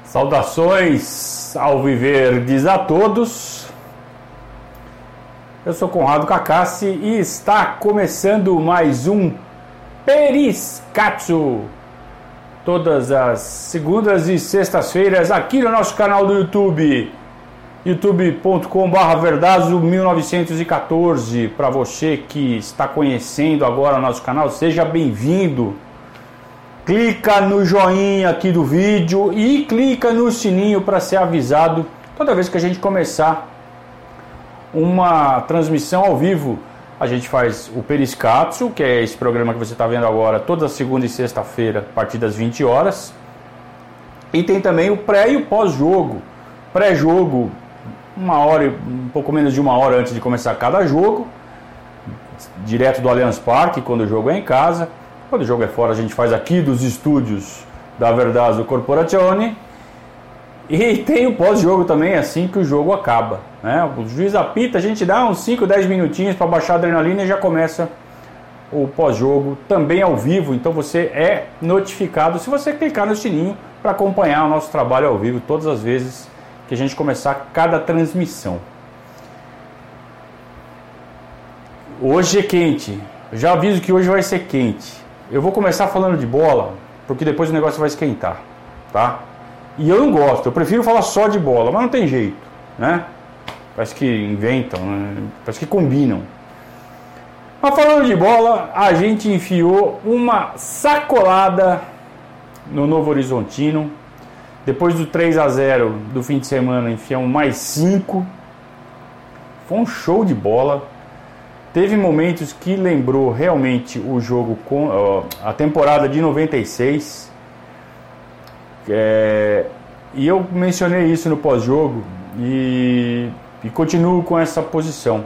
Saudações alviverdes a todos. Eu sou Conrado Cacassi e está começando mais um Periscatso. Todas as segundas e sextas-feiras aqui no nosso canal do YouTube, youtube.com/verdazo1914. Para você que está conhecendo agora o nosso canal, seja bem-vindo. Clica no joinha aqui do vídeo e clica no sininho para ser avisado toda vez que a gente começar uma transmissão ao vivo. A gente faz o Periscatso, que é esse programa que você está vendo agora, toda segunda e sexta-feira, a partir das 20 horas. E tem também o pré e o pós-jogo. Pré-jogo, um pouco menos de uma hora antes de começar cada jogo, direto do Allianz Parque, quando o jogo é em casa. Quando o jogo é fora, a gente faz aqui dos estúdios da Verdazo Corporazione. E tem o pós-jogo também, assim que o jogo acaba, né? O juiz apita, a gente dá uns 5, 10 minutinhos para baixar a adrenalina e já começa o pós-jogo, também ao vivo. Então você é notificado se você clicar no sininho para acompanhar o nosso trabalho ao vivo todas as vezes que a gente começar cada transmissão. Hoje é quente, eu já aviso que hoje vai ser quente. Eu vou começar falando de bola, porque depois o negócio vai esquentar, tá? E eu não gosto, eu prefiro falar só de bola, mas não tem jeito, né? Parece que inventam, né? Parece que combinam. Mas falando de bola, a gente enfiou uma sacolada no Novo Horizontino. Depois do 3-0 do fim de semana, enfiamos mais 5. Foi um show de bola. Teve momentos que lembrou realmente o jogo com a temporada de 96. E eu mencionei isso no pós-jogo e continuo com essa posição.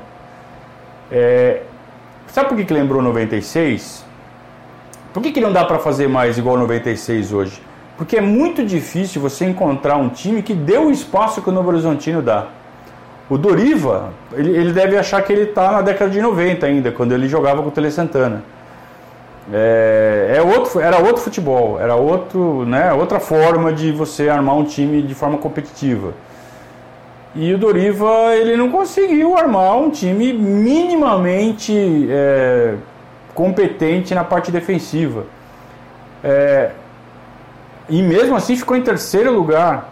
Sabe por que lembrou 96? Por que não dá para fazer mais igual 96 hoje? Porque é muito difícil você encontrar um time que dê o espaço que o Novo Horizontino dá. O Doriva, ele deve achar que ele está na década de 90 ainda, quando ele jogava com o Tele Santana. Era outro futebol, era outra forma de você armar um time de forma competitiva. E o Doriva, ele não conseguiu armar um time minimamente competente na parte defensiva. E mesmo assim ficou em terceiro lugar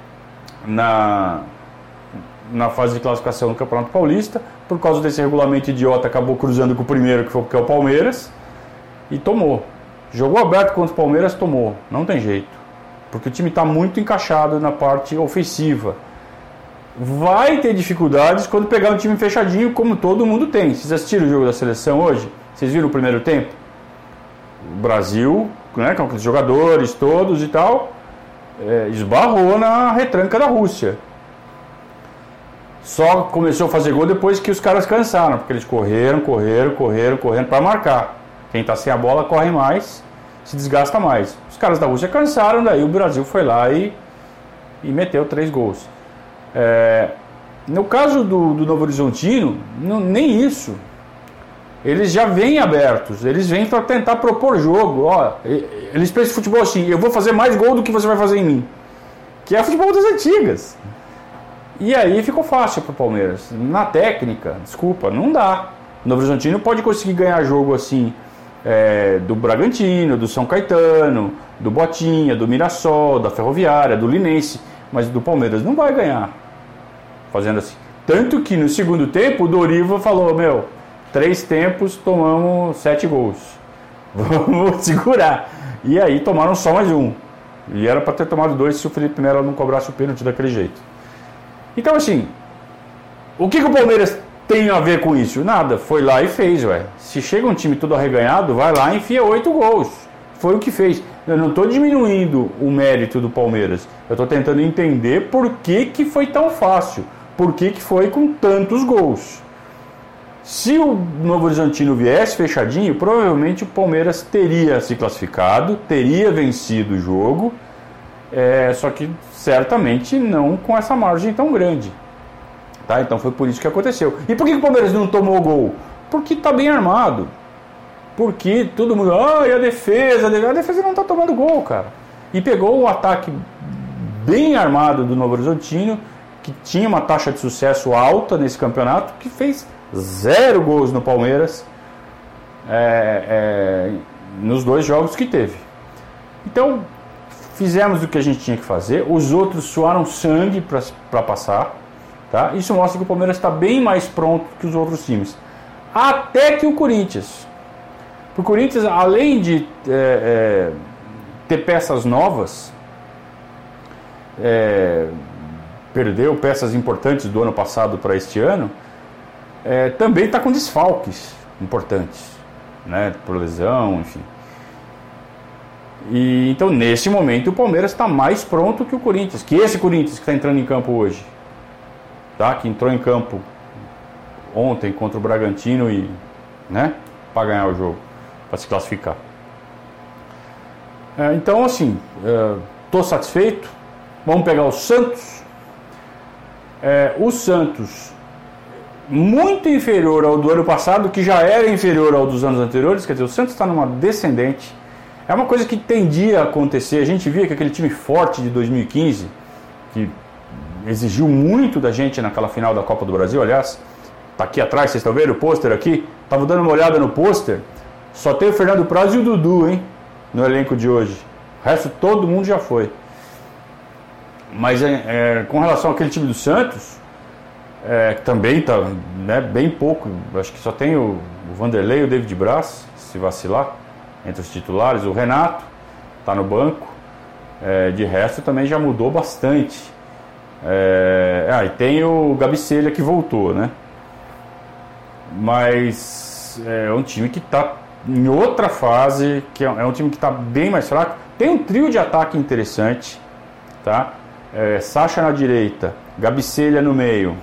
na fase de classificação do Campeonato Paulista. Por causa desse regulamento idiota, acabou cruzando com o primeiro, que é o Palmeiras, e tomou. Jogou aberto contra o Palmeiras, tomou. Não tem jeito, porque o time está muito encaixado na parte ofensiva. Vai ter dificuldades quando pegar um time fechadinho, como todo mundo tem. Vocês assistiram o jogo da seleção hoje? Vocês viram o primeiro tempo? O Brasil, né, com aqueles jogadores todos e tal, esbarrou na retranca da Rússia. Só começou a fazer gol depois que os caras cansaram, porque eles correram para marcar. Quem está sem a bola corre mais, se desgasta mais. Os caras da Rússia cansaram, daí o Brasil foi lá e meteu 3 gols. No caso do Novo Horizontino, nem isso. Eles já vêm abertos, eles vêm para tentar propor jogo. Eles pensam futebol assim: eu vou fazer mais gol do que você vai fazer em mim. Que é futebol das antigas. E aí ficou fácil para o Palmeiras. Na técnica, desculpa, não dá. O Novo Horizontino pode conseguir ganhar jogo assim, do Bragantino, do São Caetano, do Botinha, do Mirassol, da Ferroviária, do Linense, mas do Palmeiras não vai ganhar fazendo assim. Tanto que no segundo tempo o Doriva falou: 3 tempos, tomamos 7 gols. Vamos segurar. E aí tomaram só mais um. E era para ter tomado 2 se o Felipe Melo não cobrasse o pênalti daquele jeito. Então assim, o que o Palmeiras tem a ver com isso? Nada, foi lá e fez, Se chega um time todo arreganhado, vai lá e enfia 8 gols. Foi o que fez. Eu não estou diminuindo o mérito do Palmeiras. Eu estou tentando entender por que foi tão fácil. Por que foi com tantos gols. Se o Novo Horizontino viesse fechadinho, provavelmente o Palmeiras teria se classificado, teria vencido o jogo, só que certamente não com essa margem tão grande. Tá? Então foi por isso que aconteceu. E por que o Palmeiras não tomou gol? Porque está bem armado. Porque todo mundo... e a defesa não está tomando gol, cara. E pegou o ataque bem armado do Novo Horizontino, que tinha uma taxa de sucesso alta nesse campeonato, que fez 0 gols no Palmeiras nos 2 jogos que teve. Então, fizemos o que a gente tinha que fazer, os outros suaram sangue para passar, tá? Isso mostra que o Palmeiras está bem mais pronto que os outros times. Até que o Corinthians. O Corinthians, além de ter peças novas, perdeu peças importantes do ano passado para este ano, também está com desfalques importantes, né, por lesão, enfim. E então, nesse momento, o Palmeiras está mais pronto que o Corinthians, que esse Corinthians que está entrando em campo hoje, tá? Que entrou em campo ontem contra o Bragantino e, né, para ganhar o jogo, para se classificar. Então, assim, estou satisfeito. Vamos pegar o Santos. O Santos, muito inferior ao do ano passado, que já era inferior ao dos anos anteriores. Quer dizer, o Santos está numa descendente. É uma coisa que tendia a acontecer. A gente via que aquele time forte de 2015, que exigiu muito da gente naquela final da Copa do Brasil, aliás, está aqui atrás, vocês estão vendo o pôster aqui? Estava dando uma olhada no pôster, só tem o Fernando Praz e o Dudu, hein, no elenco de hoje. O resto todo mundo já foi. Mas com relação àquele time do Santos, que também está, né, bem pouco, acho que só tem o Vanderlei e o David Braz, se vacilar, entre os titulares. O Renato está no banco, de resto também já mudou bastante. E tem o Gabicella que voltou, né? Mas é um time que está em outra fase, que é um time que está bem mais fraco. Tem um trio de ataque interessante, tá? Sacha na direita, Gabicella no meio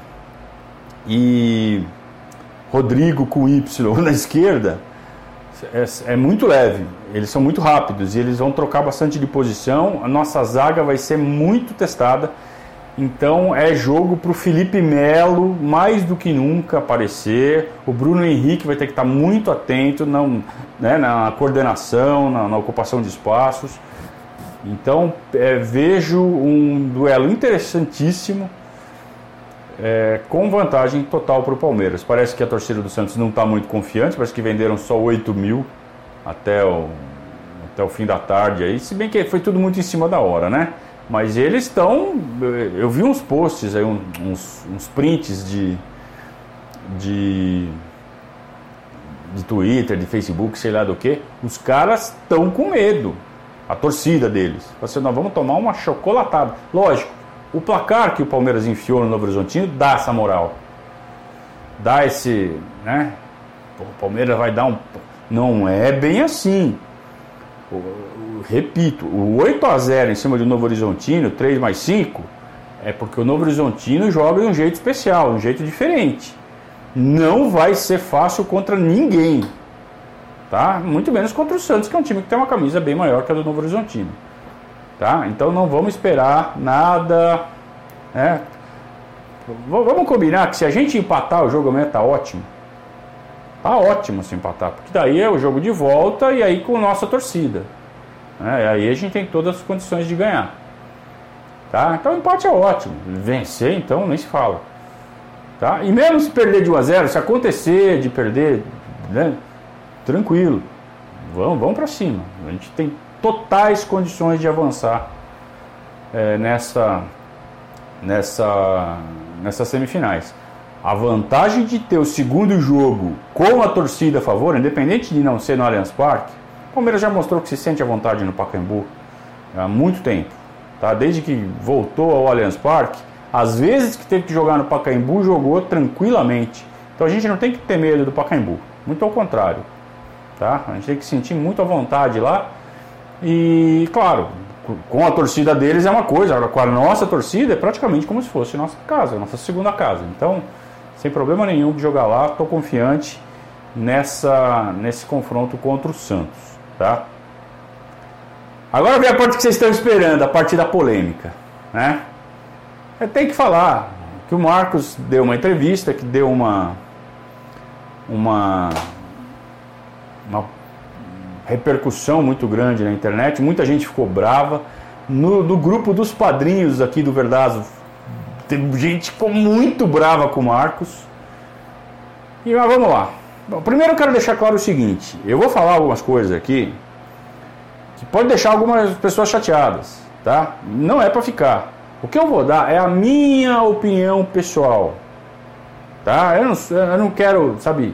e Rodrigo com Y na esquerda. É muito leve, eles são muito rápidos e eles vão trocar bastante de posição. A nossa zaga vai ser muito testada. Então é jogo para o Felipe Melo mais do que nunca aparecer. O Bruno Henrique vai ter que estar muito atento na coordenação, na ocupação de espaços. Então vejo um duelo interessantíssimo, com vantagem total para o Palmeiras. Parece que a torcida do Santos não está muito confiante, parece que venderam só 8 mil até o fim da tarde aí, se bem que foi tudo muito em cima da hora, né? Mas eles estão... Eu vi uns posts aí, uns prints de Twitter, de Facebook, sei lá do que. Os caras estão com medo. A torcida deles. Assim, nós vamos tomar uma chocolatada. Lógico, o placar que o Palmeiras enfiou no Novo Horizontino dá essa moral. Dá esse... né? O Palmeiras vai dar um... Não é bem assim. Repito, o 8-0 em cima do Novo Horizontino, 3+5, é porque o Novo Horizontino joga de um jeito especial, de um jeito diferente. Não vai ser fácil contra ninguém, tá? Muito menos contra o Santos, que é um time que tem uma camisa bem maior que a do Novo Horizontino, tá? Então não vamos esperar nada, né? Vamos combinar que se a gente empatar o jogo amanhã tá ótimo. Tá ótimo se empatar, porque daí é o jogo de volta e aí com nossa torcida. Aí a gente tem todas as condições de ganhar. Tá? Então o empate é ótimo. Vencer, então, nem se fala. Tá? E mesmo se perder de 1-0, se acontecer de perder, né, tranquilo. Vamos para cima. A gente tem totais condições de avançar nessas semifinais. A vantagem de ter o segundo jogo com a torcida a favor, independente de não ser no Allianz Parque, o Palmeiras já mostrou que se sente à vontade no Pacaembu há muito tempo. Tá? Desde que voltou ao Allianz Parque, às vezes que teve que jogar no Pacaembu, jogou tranquilamente. Então a gente não tem que ter medo do Pacaembu, muito ao contrário. Tá? A gente tem que sentir muito à vontade lá. E, claro, com a torcida deles é uma coisa, agora com a nossa torcida é praticamente como se fosse nossa casa, nossa segunda casa. Então, sem problema nenhum de jogar lá, estou confiante nesse confronto contra o Santos, tá? Agora vem a parte que vocês estão esperando, a parte da polêmica, né? Tem que falar que o Marcos deu uma entrevista, que deu uma repercussão muito grande na internet, muita gente ficou brava, no grupo dos padrinhos aqui do Verdazo, tem gente que ficou muito brava com o Marcos. Mas vamos lá. Bom, primeiro eu quero deixar claro o seguinte: eu vou falar algumas coisas aqui que pode deixar algumas pessoas chateadas, tá? Não é para ficar. O que eu vou dar é a minha opinião pessoal, tá? Eu não quero, sabe,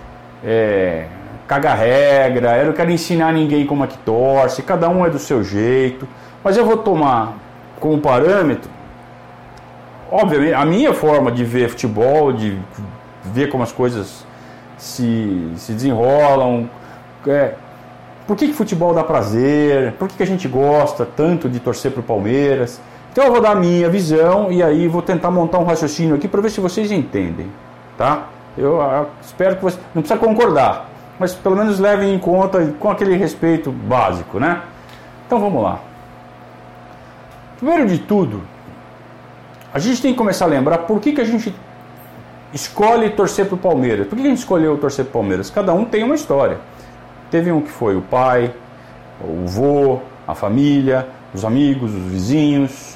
cagar regra, eu não quero ensinar ninguém como é que torce, cada um é do seu jeito, mas eu vou tomar como parâmetro, obviamente, a minha forma de ver futebol, de ver como as coisas se desenrolam, por que futebol dá prazer, por que a gente gosta tanto de torcer para o Palmeiras. Então eu vou dar a minha visão e aí vou tentar montar um raciocínio aqui para ver se vocês entendem, tá? Eu espero que vocês, não precisa concordar, mas pelo menos levem em conta com aquele respeito básico, né? Então vamos lá. Primeiro de tudo, a gente tem que começar a lembrar por que a gente escolhe torcer para o Palmeiras. Por que a gente escolheu torcer para o Palmeiras? Cada um tem uma história. Teve um que foi o pai, o vô, a família, os amigos, os vizinhos.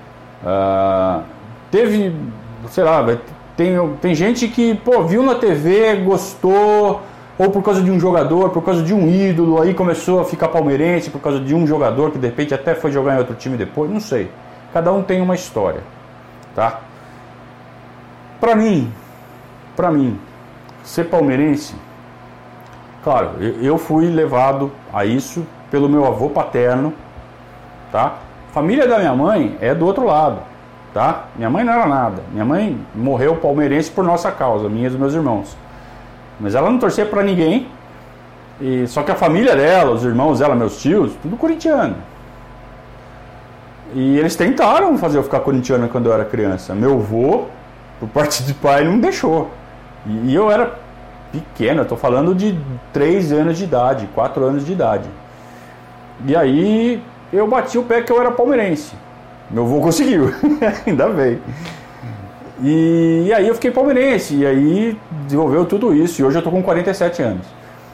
Teve, sei lá, tem gente que viu na TV, gostou, ou por causa de um jogador, por causa de um ídolo, aí começou a ficar palmeirense por causa de um jogador que de repente até foi jogar em outro time depois, não sei. Cada um tem uma história, tá? Pra mim, ser palmeirense, claro, eu fui levado a isso pelo meu avô paterno, tá? A família da minha mãe é do outro lado, tá? Minha mãe não era nada. Minha mãe morreu palmeirense por nossa causa, minha e dos meus irmãos. Mas ela não torcia pra ninguém. Só que a família dela, os irmãos dela, meus tios, tudo corintiano. E eles tentaram fazer eu ficar corintiano quando eu era criança. Meu avô, por parte de pai, não deixou. E eu era pequeno, eu tô falando de 3 anos de idade, 4 anos de idade. E aí eu bati o pé que eu era palmeirense. Meu avô conseguiu, ainda bem. E aí eu fiquei palmeirense, e aí desenvolveu tudo isso, e hoje eu tô com 47 anos.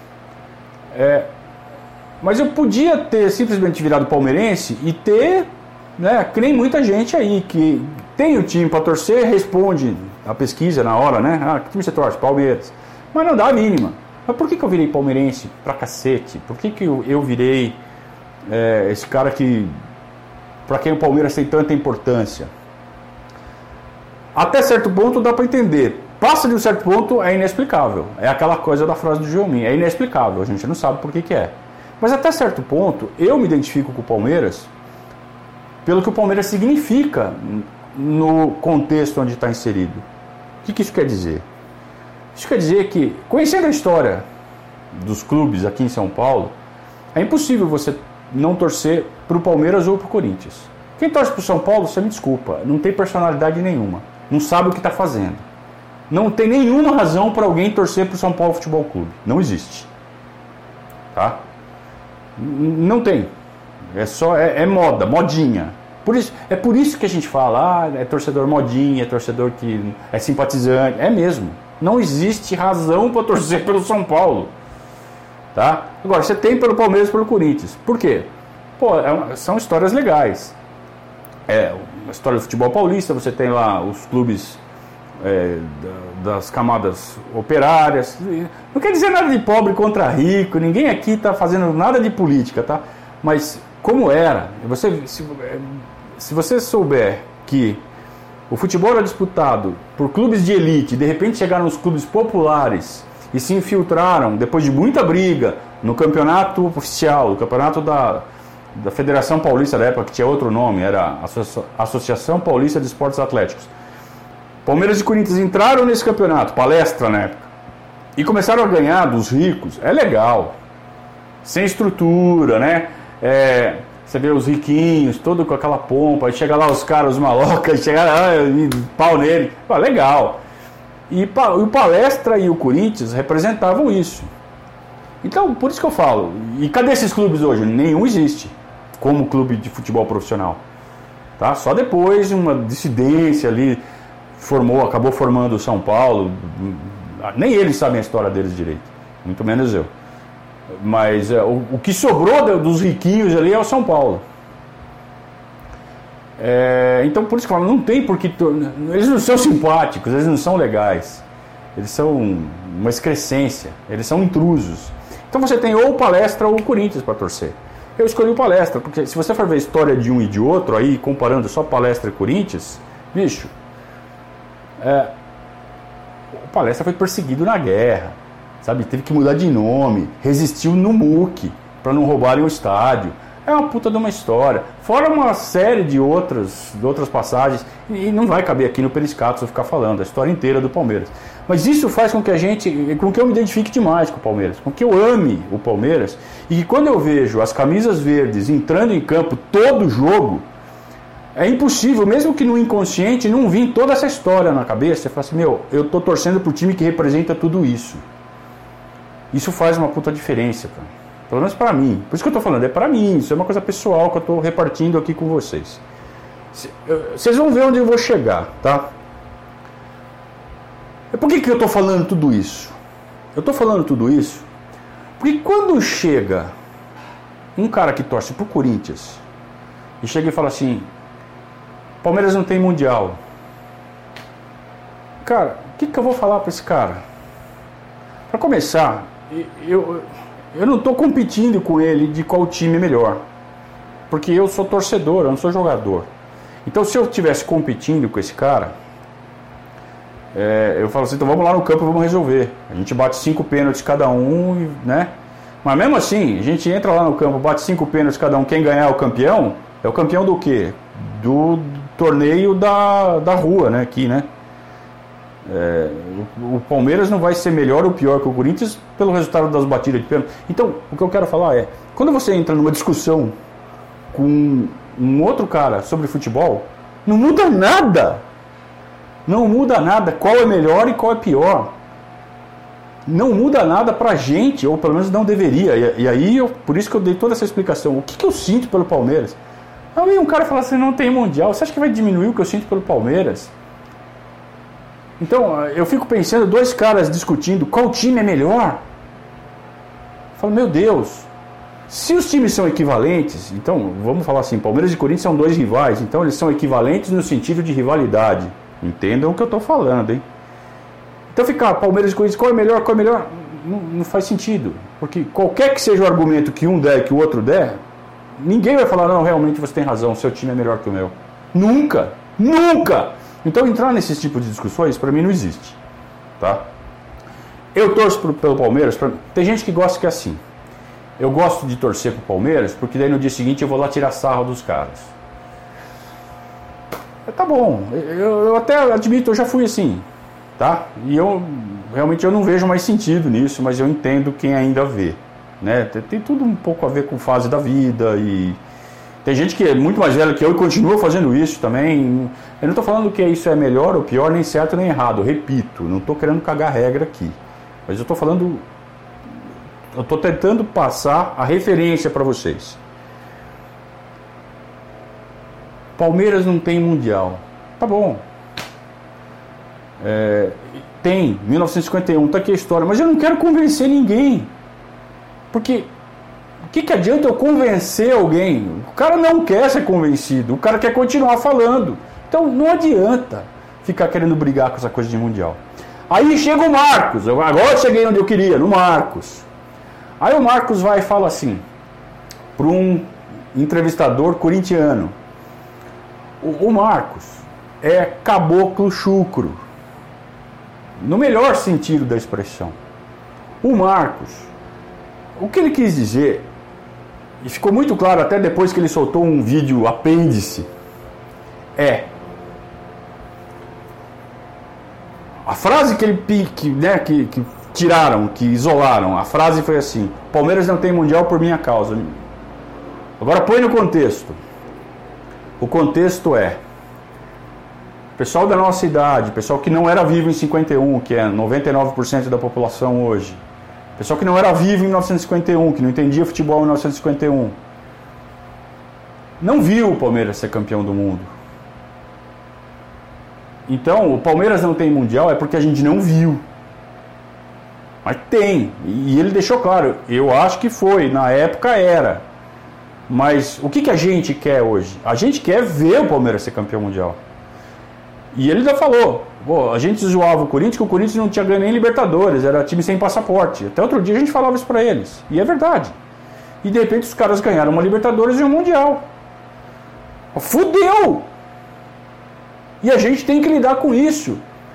Mas eu podia ter simplesmente virado palmeirense e ter, né, que nem muita gente aí, que tem o time para torcer, responde a pesquisa na hora, né? Que time você torce? Palmeiras. Mas não dá a mínima. Mas por que eu virei palmeirense pra cacete? Por que eu virei esse cara que, para quem o Palmeiras tem tanta importância? Até certo ponto dá para entender. Passa de um certo ponto, é inexplicável. É aquela coisa da frase do Gilmin, é inexplicável, a gente não sabe por que é. Mas até certo ponto, eu me identifico com o Palmeiras pelo que o Palmeiras significa no contexto onde está inserido. O que isso quer dizer? Isso quer dizer que, conhecendo a história dos clubes aqui em São Paulo, é impossível você não torcer para o Palmeiras ou para o Corinthians. Quem torce para o São Paulo, você me desculpa, não tem personalidade nenhuma, não sabe o que está fazendo. Não tem nenhuma razão para alguém torcer para o São Paulo Futebol Clube. Não existe. Tá? Não tem. É moda, modinha. É por isso que a gente fala, é torcedor modinha, é torcedor que é simpatizante. É mesmo. Não existe razão para torcer pelo São Paulo. Tá? Agora, você tem pelo Palmeiras e pelo Corinthians. Por quê? São histórias legais. A história do futebol paulista, você tem lá os clubes das camadas operárias. Não quer dizer nada de pobre contra rico, ninguém aqui está fazendo nada de política, tá? Mas como era, se você souber que o futebol era disputado por clubes de elite, de repente chegaram os clubes populares e se infiltraram, depois de muita briga, no campeonato oficial, o campeonato da Federação Paulista da época, que tinha outro nome, era a Associação Paulista de Esportes Atléticos. Palmeiras e Corinthians entraram nesse campeonato, palestra na época, e começaram a ganhar dos ricos. É legal, sem estrutura, né? Você vê os riquinhos, todo com aquela pompa, aí chega lá os caras, os malocas, chega lá, pau nele, legal. E o Palestra e o Corinthians representavam isso. Então, por isso que eu falo, e cadê esses clubes hoje? Nenhum existe como clube de futebol profissional. Tá? Só depois, uma dissidência ali, acabou formando o São Paulo. Nem eles sabem a história deles direito, muito menos eu. Mas o que sobrou dos riquinhos ali é o São Paulo. Então por isso que eu falo, não tem porque... Eles não são simpáticos, eles não são legais. Eles são uma excrescência, eles são intrusos. Então você tem ou o Palestra ou o Corinthians para torcer. Eu escolhi o Palestra, porque se você for ver a história de um e de outro, aí comparando só Palestra e Corinthians, bicho, o Palestra foi perseguido na guerra, sabe? Teve que mudar de nome, resistiu no MUC para não roubarem o estádio. É uma puta de uma história. Fora uma série de outras passagens, e não vai caber aqui no Periscato se eu ficar falando a história inteira do Palmeiras. Mas isso faz com que eu me identifique demais com o Palmeiras, com que eu ame o Palmeiras, e que quando eu vejo as camisas verdes entrando em campo todo jogo, é impossível, mesmo que no inconsciente, não vir toda essa história na cabeça. Você fala assim, eu tô torcendo pro time que representa tudo isso. Isso faz uma puta diferença, cara. Pelo menos para mim. Por isso que eu tô falando, é para mim. Isso é uma coisa pessoal que eu tô repartindo aqui com vocês. Vocês vão ver onde eu vou chegar, tá? Por que eu tô falando tudo isso? Eu tô falando tudo isso porque quando chega um cara que torce pro Corinthians e chega e fala assim, Palmeiras não tem mundial. Cara, o que eu vou falar para esse cara? Para começar, eu não estou competindo com ele de qual time é melhor. Porque eu sou torcedor, eu não sou jogador. Então se eu estivesse competindo com esse cara, eu falo assim, então vamos lá no campo e vamos resolver. A gente bate 5 pênaltis cada um, né? Mas mesmo assim, a gente entra lá no campo, bate 5 pênaltis cada um, quem ganhar é o campeão. É o campeão do quê? Do torneio da rua, né? Aqui, né? O Palmeiras não vai ser melhor ou pior que o Corinthians pelo resultado das batidas de pênalti. Então, o que eu quero falar é, quando você entra numa discussão com um outro cara sobre futebol, não muda nada. Não muda nada qual é melhor e qual é pior. Não muda nada pra gente, ou pelo menos não deveria. E aí, por isso que eu dei toda essa explicação. O que eu sinto pelo Palmeiras? Aí um cara fala assim, não tem mundial. Você acha que vai diminuir o que eu sinto pelo Palmeiras? Então, eu fico pensando, 2 caras discutindo qual time é melhor. Eu falo, meu Deus, se os times são equivalentes, então, vamos falar assim, Palmeiras e Corinthians são 2 rivais, então eles são equivalentes no sentido de rivalidade. Entendam o que eu estou falando, hein? Então ficar Palmeiras e Corinthians, qual é melhor, não faz sentido. Porque qualquer que seja o argumento que um der e que o outro der, ninguém vai falar, não, realmente você tem razão, seu time é melhor que o meu. Nunca! Então entrar nesse tipo de discussões, para mim, não existe. Tá? Eu torço pelo Palmeiras, tem gente que gosta que é assim. Eu gosto de torcer pro Palmeiras, porque daí no dia seguinte eu vou lá tirar sarro dos caras. Tá bom, eu até admito, eu já fui assim, tá? E realmente eu não vejo mais sentido nisso, mas eu entendo quem ainda vê, né? Tem tudo um pouco a ver com fase da vida e tem gente que é muito mais velha que eu e continua fazendo isso também. Eu não estou falando que isso é melhor ou pior, nem certo nem errado, eu repito, não estou querendo cagar regra aqui, mas eu estou tentando passar a referência para vocês. Palmeiras não tem mundial. Tá bom. Tem, 1951, tá aqui a história. Mas eu não quero convencer ninguém. Porque o que adianta eu convencer alguém? O cara não quer ser convencido. O cara quer continuar falando. Então não adianta ficar querendo brigar com essa coisa de mundial. Aí chega o Marcos. Agora eu cheguei onde eu queria, no Marcos. Aí o Marcos vai e fala assim para um entrevistador corintiano. O Marcos é caboclo chucro, no melhor sentido da expressão. O Marcos, o que ele quis dizer, e ficou muito claro até depois que ele soltou um vídeo apêndice, a frase que tiraram, que isolaram, a frase foi assim: Palmeiras não tem mundial por minha causa. Agora põe no contexto. O contexto é pessoal da nossa idade, pessoal que não era vivo em 51, que é 99% da população hoje, pessoal que não era vivo em 1951, que não entendia futebol em 1951, não viu o Palmeiras ser campeão do mundo. Então, o Palmeiras não tem mundial é porque a gente não viu. Mas tem, e ele deixou claro, eu acho que foi, na época era. Mas o que a gente quer hoje? A gente quer ver o Palmeiras ser campeão mundial. E ele já falou, a gente zoava o Corinthians, que o Corinthians não tinha ganho nem Libertadores, era time sem passaporte. Até outro dia a gente falava isso pra eles. E é verdade. E de repente os caras ganharam uma Libertadores e um Mundial. Fudeu! E a gente tem que lidar com isso.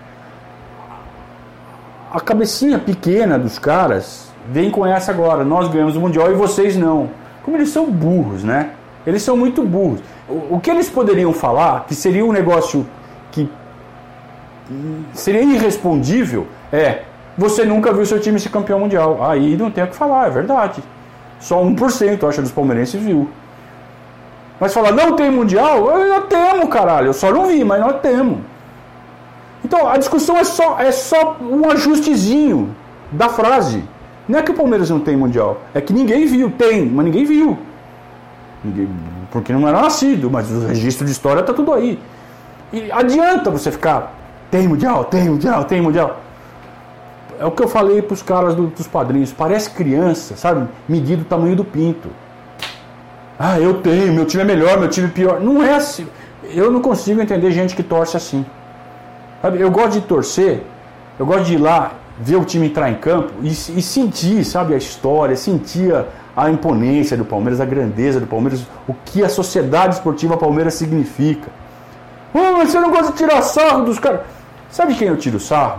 A cabecinha pequena dos caras vem com essa agora. Nós ganhamos o Mundial e vocês não. Como eles são burros, né? Eles são muito burros. O que eles poderiam falar, que seria um negócio que seria irrespondível, você nunca viu seu time ser campeão mundial. Aí não tem o que falar, é verdade. Só 1%, acho, dos palmeirenses viu. Mas falar, não tem mundial? Nós temos, caralho. Eu só não vi, mas nós temos. Então a discussão é só um ajustezinho da frase. Não é que o Palmeiras não tem mundial, é que ninguém viu. Tem, mas ninguém viu. Porque não era nascido, mas o registro de história tá tudo aí. E adianta você ficar, tem mundial, tem mundial, tem mundial. É o que eu falei pros caras dos padrinhos, parece criança, sabe? Medir o tamanho do pinto. Eu tenho, meu time é melhor, meu time é pior. Não é assim. Eu não consigo entender gente que torce assim. Sabe? Eu gosto de torcer, eu gosto de ir lá, ver o time entrar em campo e sentir, sabe, a história, sentir a imponência do Palmeiras, a grandeza do Palmeiras, o que a sociedade esportiva Palmeiras significa. Mas você não gosta de tirar sarro dos caras. Sabe quem eu tiro sarro?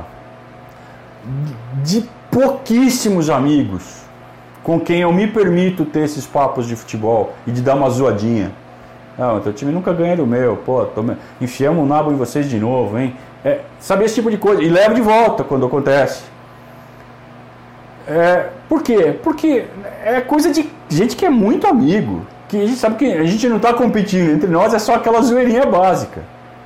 De pouquíssimos amigos com quem eu me permito ter esses papos de futebol e de dar uma zoadinha. Não, teu time nunca ganha do meu. Enfiamos um nabo em vocês de novo, hein? Sabe, esse tipo de coisa. E leva de volta quando acontece. Por quê? Porque é coisa de gente que é muito amigo. Que a gente sabe que a gente não está competindo entre nós, é só aquela zoeirinha básica.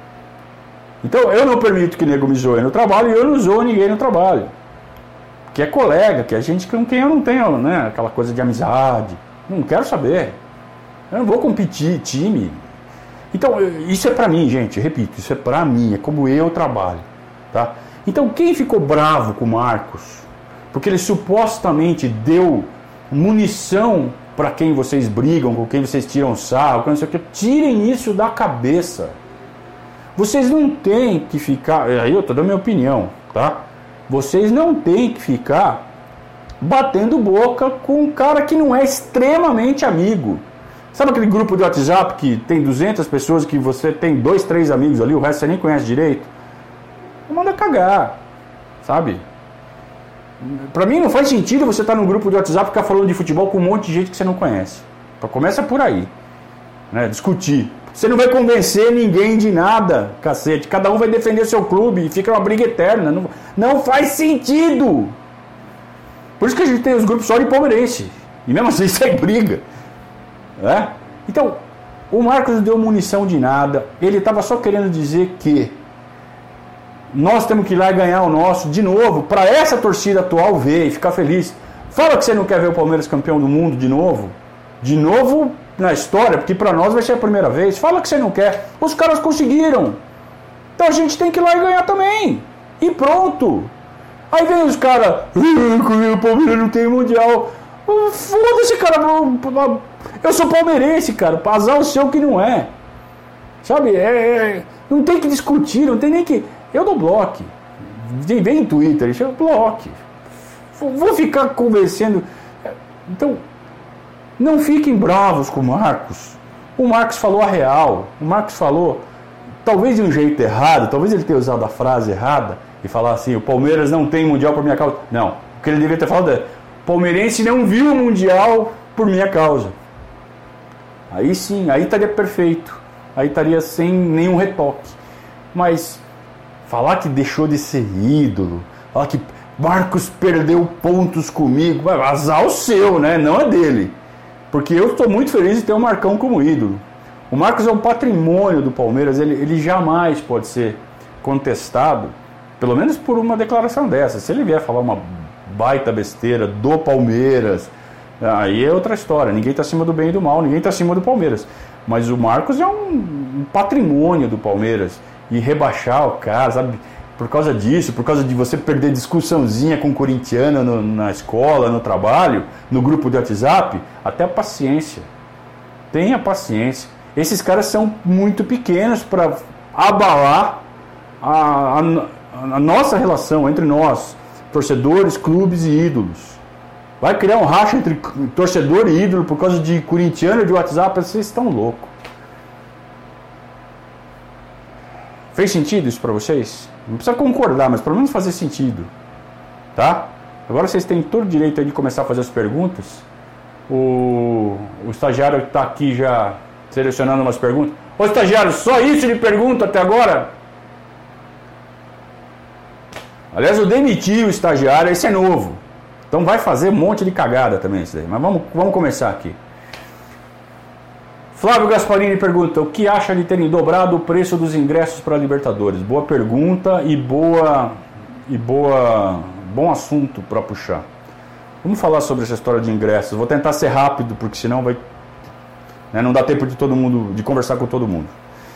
Então eu não permito que nego me zoe no trabalho e eu não zoo ninguém no trabalho. Que é colega, que é gente com quem eu não tenho, né, aquela coisa de amizade. Não quero saber. Eu não vou competir, time. Então, isso é pra mim, gente, repito, isso é pra mim, é como eu trabalho, tá? Então, quem ficou bravo com o Marcos, porque ele supostamente deu munição pra quem vocês brigam, com quem vocês tiram sarro, não sei o que, tirem isso da cabeça. Vocês não têm que ficar, aí eu tô dando minha opinião, tá? Vocês não têm que ficar batendo boca com um cara que não é extremamente amigo. Sabe aquele grupo de WhatsApp que tem 200 pessoas, que você tem 2, 3 amigos ali, o resto você nem conhece direito? Manda cagar, sabe? Pra mim não faz sentido você estar num grupo de WhatsApp e ficar falando de futebol com um monte de gente que você não conhece. Começa por aí, né? Discutir. Você não vai convencer ninguém de nada, cacete. Cada um vai defender seu clube e fica uma briga eterna. Não faz sentido. Por isso que a gente tem os grupos só de palmeirense. E mesmo assim sai briga. Então, o Marcos não deu munição de nada. Ele estava só querendo dizer que nós temos que ir lá e ganhar o nosso de novo, para essa torcida atual ver e ficar feliz. Fala que você não quer ver o Palmeiras campeão do mundo de novo na história, porque para nós vai ser a primeira vez. Fala que você não quer. Os caras conseguiram. Então a gente tem que ir lá e ganhar também. E pronto. Aí vem os caras, o Palmeiras não tem mundial. Foda-se, cara. Eu sou palmeirense, cara. Azar o seu que não é. Sabe? Não tem que discutir, não tem nem que... Eu dou bloco. Vem em Twitter, eu bloco. Vou ficar conversando. Então, não fiquem bravos com o Marcos. O Marcos falou a real. O Marcos falou, talvez de um jeito errado, talvez ele tenha usado a frase errada e falar assim, o Palmeiras não tem mundial por minha causa. Não, o que ele devia ter falado é, o palmeirense não viu o mundial por minha causa. Aí sim, aí estaria perfeito. Aí estaria sem nenhum retoque. Mas falar que deixou de ser ídolo, falar que Marcos perdeu pontos comigo, azar o seu, né? Não é dele. Porque eu estou muito feliz de ter o Marcão como ídolo. O Marcos é um patrimônio do Palmeiras, ele jamais pode ser contestado, pelo menos por uma declaração dessa. Se ele vier falar uma baita besteira do Palmeiras, aí é outra história. Ninguém está acima do bem e do mal, ninguém está acima do Palmeiras. Mas o Marcos é um patrimônio do Palmeiras. E rebaixar o cara, sabe? Por causa disso, por causa de você perder discussãozinha com corintiano na escola, no trabalho, no grupo de WhatsApp, até a paciência. Tenha paciência. Esses caras são muito pequenos para abalar a nossa relação entre nós, torcedores, clubes e ídolos. Vai criar um racha entre torcedor e ídolo por causa de corintiano de WhatsApp? Vocês estão loucos. Fez sentido isso para vocês? Não precisa concordar, mas pelo menos fazer sentido. Tá? Agora vocês têm todo o direito aí de começar a fazer as perguntas. O estagiário que está aqui já selecionando umas perguntas. Ô estagiário, só isso de pergunta até agora? Aliás, eu demiti o estagiário, esse é novo. Então vai fazer um monte de cagada também isso daí. Mas vamos começar aqui. Flávio Gasparini pergunta: o que acha de terem dobrado o preço dos ingressos para a Libertadores? Boa pergunta e bom assunto para puxar. Vamos falar sobre essa história de ingressos. Vou tentar ser rápido, porque senão vai, né, não dá tempo de todo mundo, de conversar com todo mundo.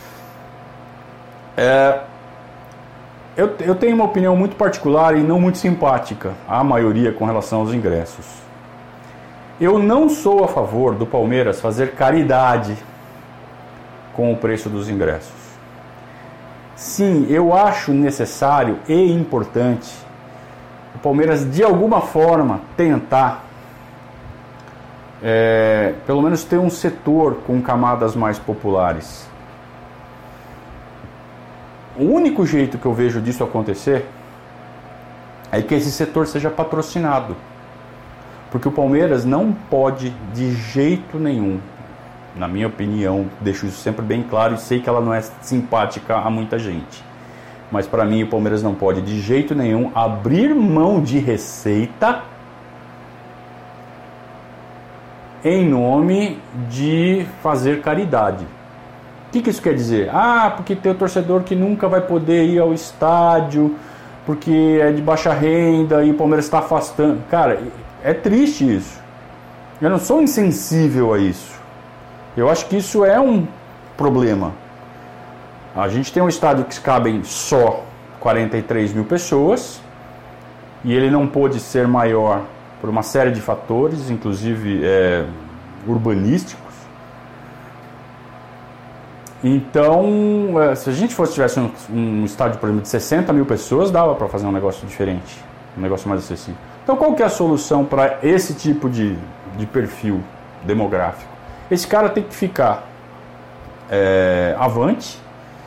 Eu tenho uma opinião muito particular e não muito simpática à maioria com relação aos ingressos. Eu não sou a favor do Palmeiras fazer caridade com o preço dos ingressos. Sim, eu acho necessário e importante o Palmeiras de alguma forma tentar pelo menos ter um setor com camadas mais populares. O único jeito que eu vejo disso acontecer é que esse setor seja patrocinado. Porque o Palmeiras não pode de jeito nenhum, na minha opinião, deixo isso sempre bem claro e sei que ela não é simpática a muita gente. Mas para mim o Palmeiras não pode de jeito nenhum abrir mão de receita em nome de fazer caridade. O que isso quer dizer? Porque tem o torcedor que nunca vai poder ir ao estádio, porque é de baixa renda e o Palmeiras está afastando. Cara, é triste isso. Eu não sou insensível a isso. Eu acho que isso é um problema. A gente tem um estádio que cabem só 43 mil pessoas e ele não pôde ser maior por uma série de fatores, inclusive urbanísticos. Então, se a gente tivesse um estádio, por exemplo, de 60 mil pessoas, dava para fazer um negócio diferente, um negócio mais acessível. Então, qual que é a solução para esse tipo de perfil demográfico? Esse cara tem que ficar avante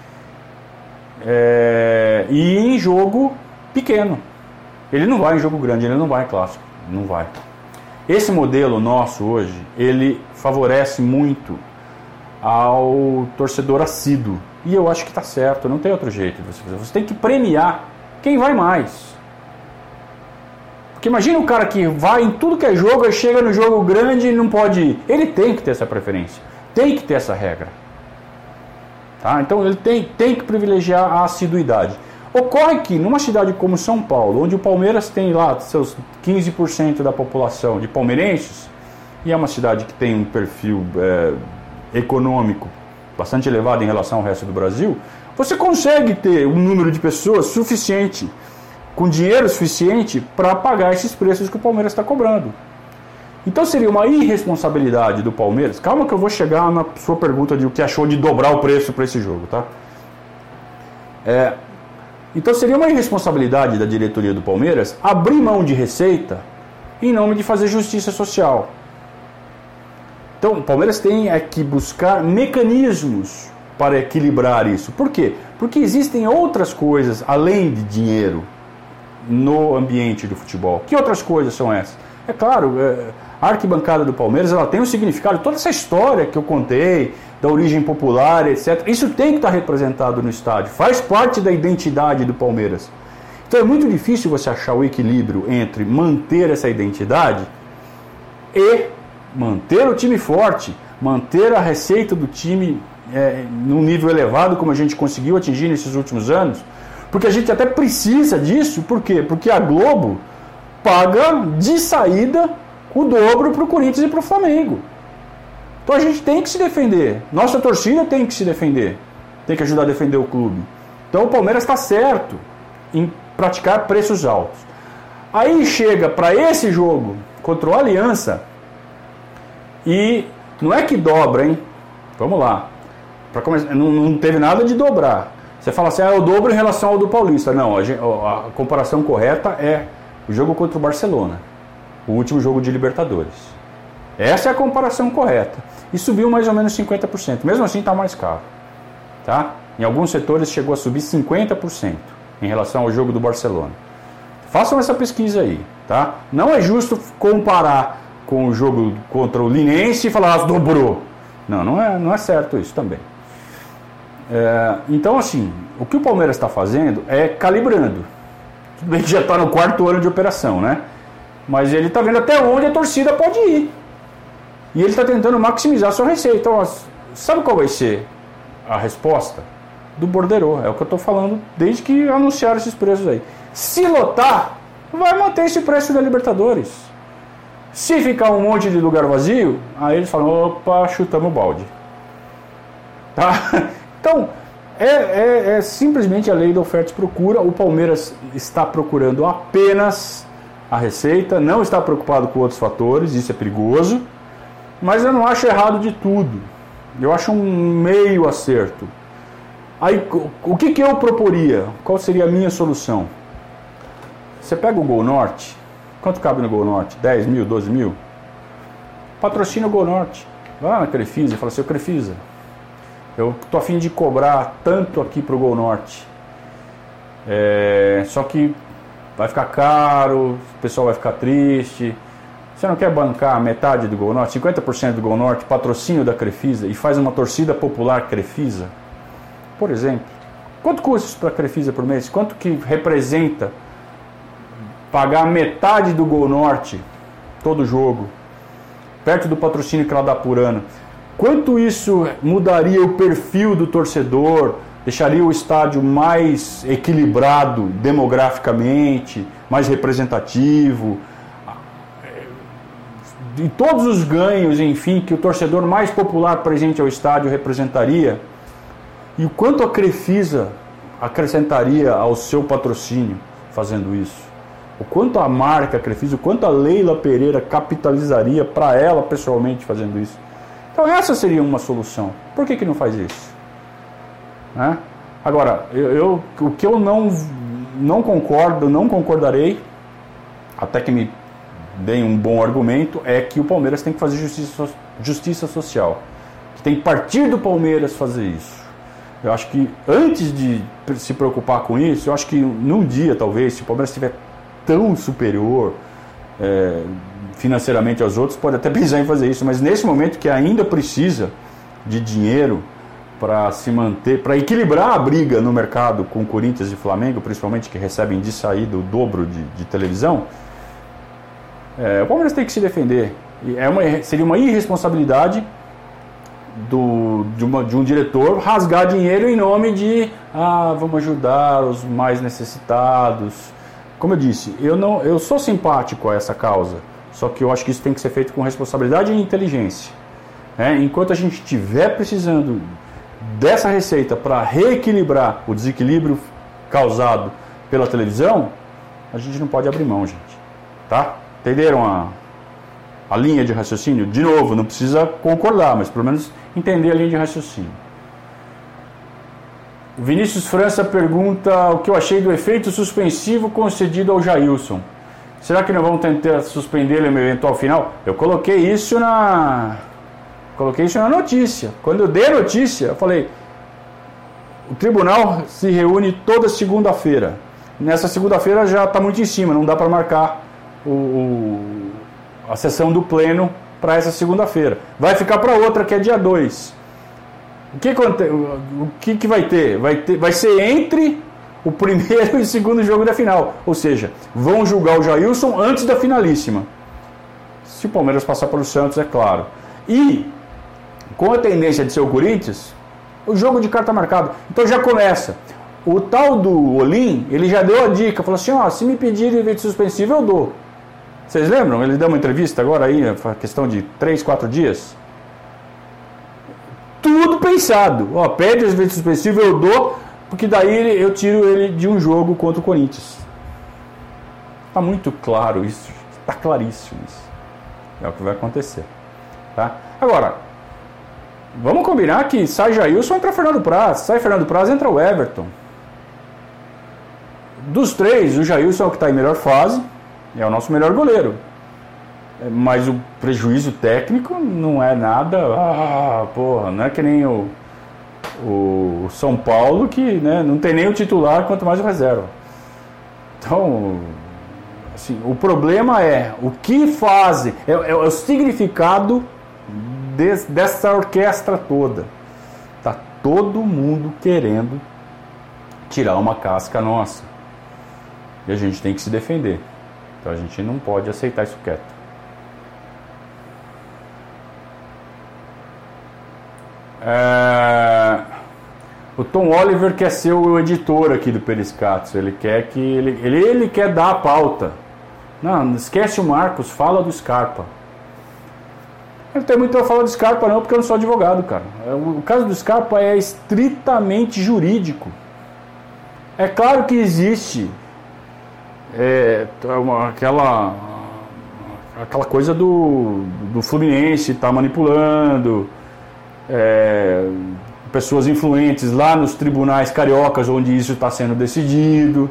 e em jogo pequeno. Ele não vai em jogo grande, ele não vai em clássico, não vai. Esse modelo nosso hoje, ele favorece muito ao torcedor assíduo. E eu acho que está certo, não tem outro jeito. Você tem que premiar quem vai mais. Porque imagina o cara que vai em tudo que é jogo, aí chega no jogo grande e não pode ir. Ele tem que ter essa preferência, tem que ter essa regra. Tá? Então ele tem que privilegiar a assiduidade. Ocorre que numa cidade como São Paulo, onde o Palmeiras tem lá seus 15% da população de palmeirenses, e é uma cidade que tem um perfil econômico bastante elevado em relação ao resto do Brasil, você consegue ter um número de pessoas suficiente, com dinheiro suficiente para pagar esses preços que o Palmeiras está cobrando. Então seria uma irresponsabilidade do Palmeiras. Calma que eu vou chegar na sua pergunta de o que achou de dobrar o preço para esse jogo, tá? Então seria uma irresponsabilidade da diretoria do Palmeiras abrir mão de receita em nome de fazer justiça social. Então o Palmeiras tem que buscar mecanismos para equilibrar isso. Por quê? Porque existem outras coisas além de dinheiro no ambiente do futebol. Que outras coisas são essas? É claro, a arquibancada do Palmeiras ela tem um significado, toda essa história que eu contei, da origem popular, etc. Isso tem que estar representado no estádio, faz parte da identidade do Palmeiras. Então é muito difícil você achar o equilíbrio entre manter essa identidade e manter o time forte, manter a receita do time num nível elevado, como a gente conseguiu atingir nesses últimos anos, porque a gente até precisa disso. Por quê? Porque a Globo paga de saída o dobro para o Corinthians e para o Flamengo. Então a gente tem que se defender, nossa torcida tem que se defender, tem que ajudar a defender o clube. Então o Palmeiras está certo em praticar preços altos. Aí chega para esse jogo contra o Aliança e Não é que dobra, hein? Vamos lá. Pra começar, não teve nada de dobrar. Você fala assim, eu dobro em relação ao do Paulista. Não, a comparação correta é o jogo contra o Barcelona. O último jogo de Libertadores. Essa é a comparação correta. E subiu mais ou menos 50%. Mesmo assim está mais caro. Tá? Em alguns setores chegou a subir 50% em relação ao jogo do Barcelona. Façam essa pesquisa aí. Tá? Não é justo comparar com o jogo contra o Linense e falar, dobrou. Não é certo isso também. Então, assim, o que o Palmeiras está fazendo é calibrando. Tudo bem que já está no 4º ano de operação, né? Mas ele está vendo até onde a torcida pode ir. E ele está tentando maximizar a sua receita. Então, sabe qual vai ser a resposta? Do borderô. É o que eu estou falando desde que anunciaram esses preços aí. Se lotar, vai manter esse preço da Libertadores. Se ficar um monte de lugar vazio, aí eles falam, opa, chutamos o balde. Tá? Então, é simplesmente a lei da oferta e procura. O Palmeiras está procurando apenas a receita, não está preocupado com outros fatores, isso é perigoso, mas eu não acho errado de tudo. Eu acho um meio acerto. Aí, o que eu proporia? Qual seria a minha solução? Você pega o Gol Norte, quanto cabe no Gol Norte? 10 mil, 12 mil? Patrocina o Gol Norte. Vai lá na Crefisa e fala assim, Crefisa, eu estou a fim de cobrar tanto aqui para o Gol Norte. Só que vai ficar caro, o pessoal vai ficar triste. Você não quer bancar metade do Gol Norte, 50% do Gol Norte, patrocínio da Crefisa, e faz uma torcida popular Crefisa? Por exemplo. Quanto custa isso para a Crefisa por mês? Quanto que representa pagar metade do Gol Norte todo jogo, perto do patrocínio que ela dá por ano? Quanto isso mudaria o perfil do torcedor, deixaria o estádio mais equilibrado demograficamente, mais representativo, e todos os ganhos, enfim, que o torcedor mais popular presente ao estádio representaria, e o quanto a Crefisa acrescentaria ao seu patrocínio fazendo isso, o quanto a marca Crefisa, o quanto a Leila Pereira capitalizaria para ela pessoalmente fazendo isso. Então essa seria uma solução. Por que não faz isso? Né? Agora, o que eu não concordo, não concordarei, até que me deem um bom argumento, é que o Palmeiras tem que fazer justiça social. Que tem que partir do Palmeiras fazer isso. Eu acho que antes de se preocupar com isso, eu acho que num dia talvez, se o Palmeiras estiver tão superior financeiramente aos outros, pode até pensar em fazer isso, mas nesse momento que ainda precisa de dinheiro para se manter, para equilibrar a briga no mercado com Corinthians e Flamengo, principalmente que recebem de saída o dobro de televisão, o Palmeiras tem que se defender. Seria uma irresponsabilidade de um diretor rasgar dinheiro em nome de vamos ajudar os mais necessitados. Como eu disse, eu sou simpático a essa causa, só que eu acho que isso tem que ser feito com responsabilidade e inteligência. Enquanto a gente estiver precisando dessa receita para reequilibrar o desequilíbrio causado pela televisão, a gente não pode abrir mão, gente. Tá? Entenderam a linha de raciocínio? De novo, não precisa concordar, mas pelo menos entender a linha de raciocínio. Vinícius França pergunta o que eu achei do efeito suspensivo concedido ao Jailson. Será que não vão tentar suspender no eventual final? Eu coloquei isso na notícia. Quando eu dei a notícia, eu falei, o tribunal se reúne toda segunda-feira. Nessa segunda-feira já está muito em cima, não dá para marcar a sessão do pleno para essa segunda-feira. Vai ficar para outra, que é dia 2. O que vai ter? Vai ser entre o primeiro e o segundo jogo da final. Ou seja, vão julgar o Jailson antes da finalíssima. Se o Palmeiras passar pelo Santos, é claro. E, com a tendência de ser o Corinthians, o jogo de carta marcada. Então já começa. O tal do Olim, ele já deu a dica. Falou assim, se me pedirem efeito suspensivo, eu dou. Vocês lembram? Ele deu uma entrevista agora aí, questão de 3, 4 dias. Tudo pensado. Pede o efeito suspensivo, eu dou, porque daí eu tiro ele de um jogo contra o Corinthians. Está muito claro isso. Está claríssimo isso. É o que vai acontecer. Tá? Agora, Vamos combinar que sai Jailson, entra Fernando Praz. Sai Fernando Praz, entra o Everton. Dos três, o Jailson é o que está em melhor fase. É o nosso melhor goleiro. Mas o prejuízo técnico não é nada... não é que nem o São Paulo, que, né, não tem nem o titular, quanto mais o reserva. Então, assim, o problema é o que fazem, é o significado dessa orquestra toda. Tá todo mundo querendo tirar uma casca nossa. E a gente tem que se defender. Então a gente não pode aceitar isso quieto. O Tom Oliver quer ser o editor aqui do Periscatso. Ele quer que ele quer dar a pauta. Não esquece o Marcos, fala do Scarpa. Eu não tenho muito a falar do Scarpa não, porque eu não sou advogado, cara. O caso do Scarpa é estritamente jurídico. É claro que existe aquela coisa do Fluminense estar manipulando, pessoas influentes lá nos tribunais cariocas onde isso está sendo decidido,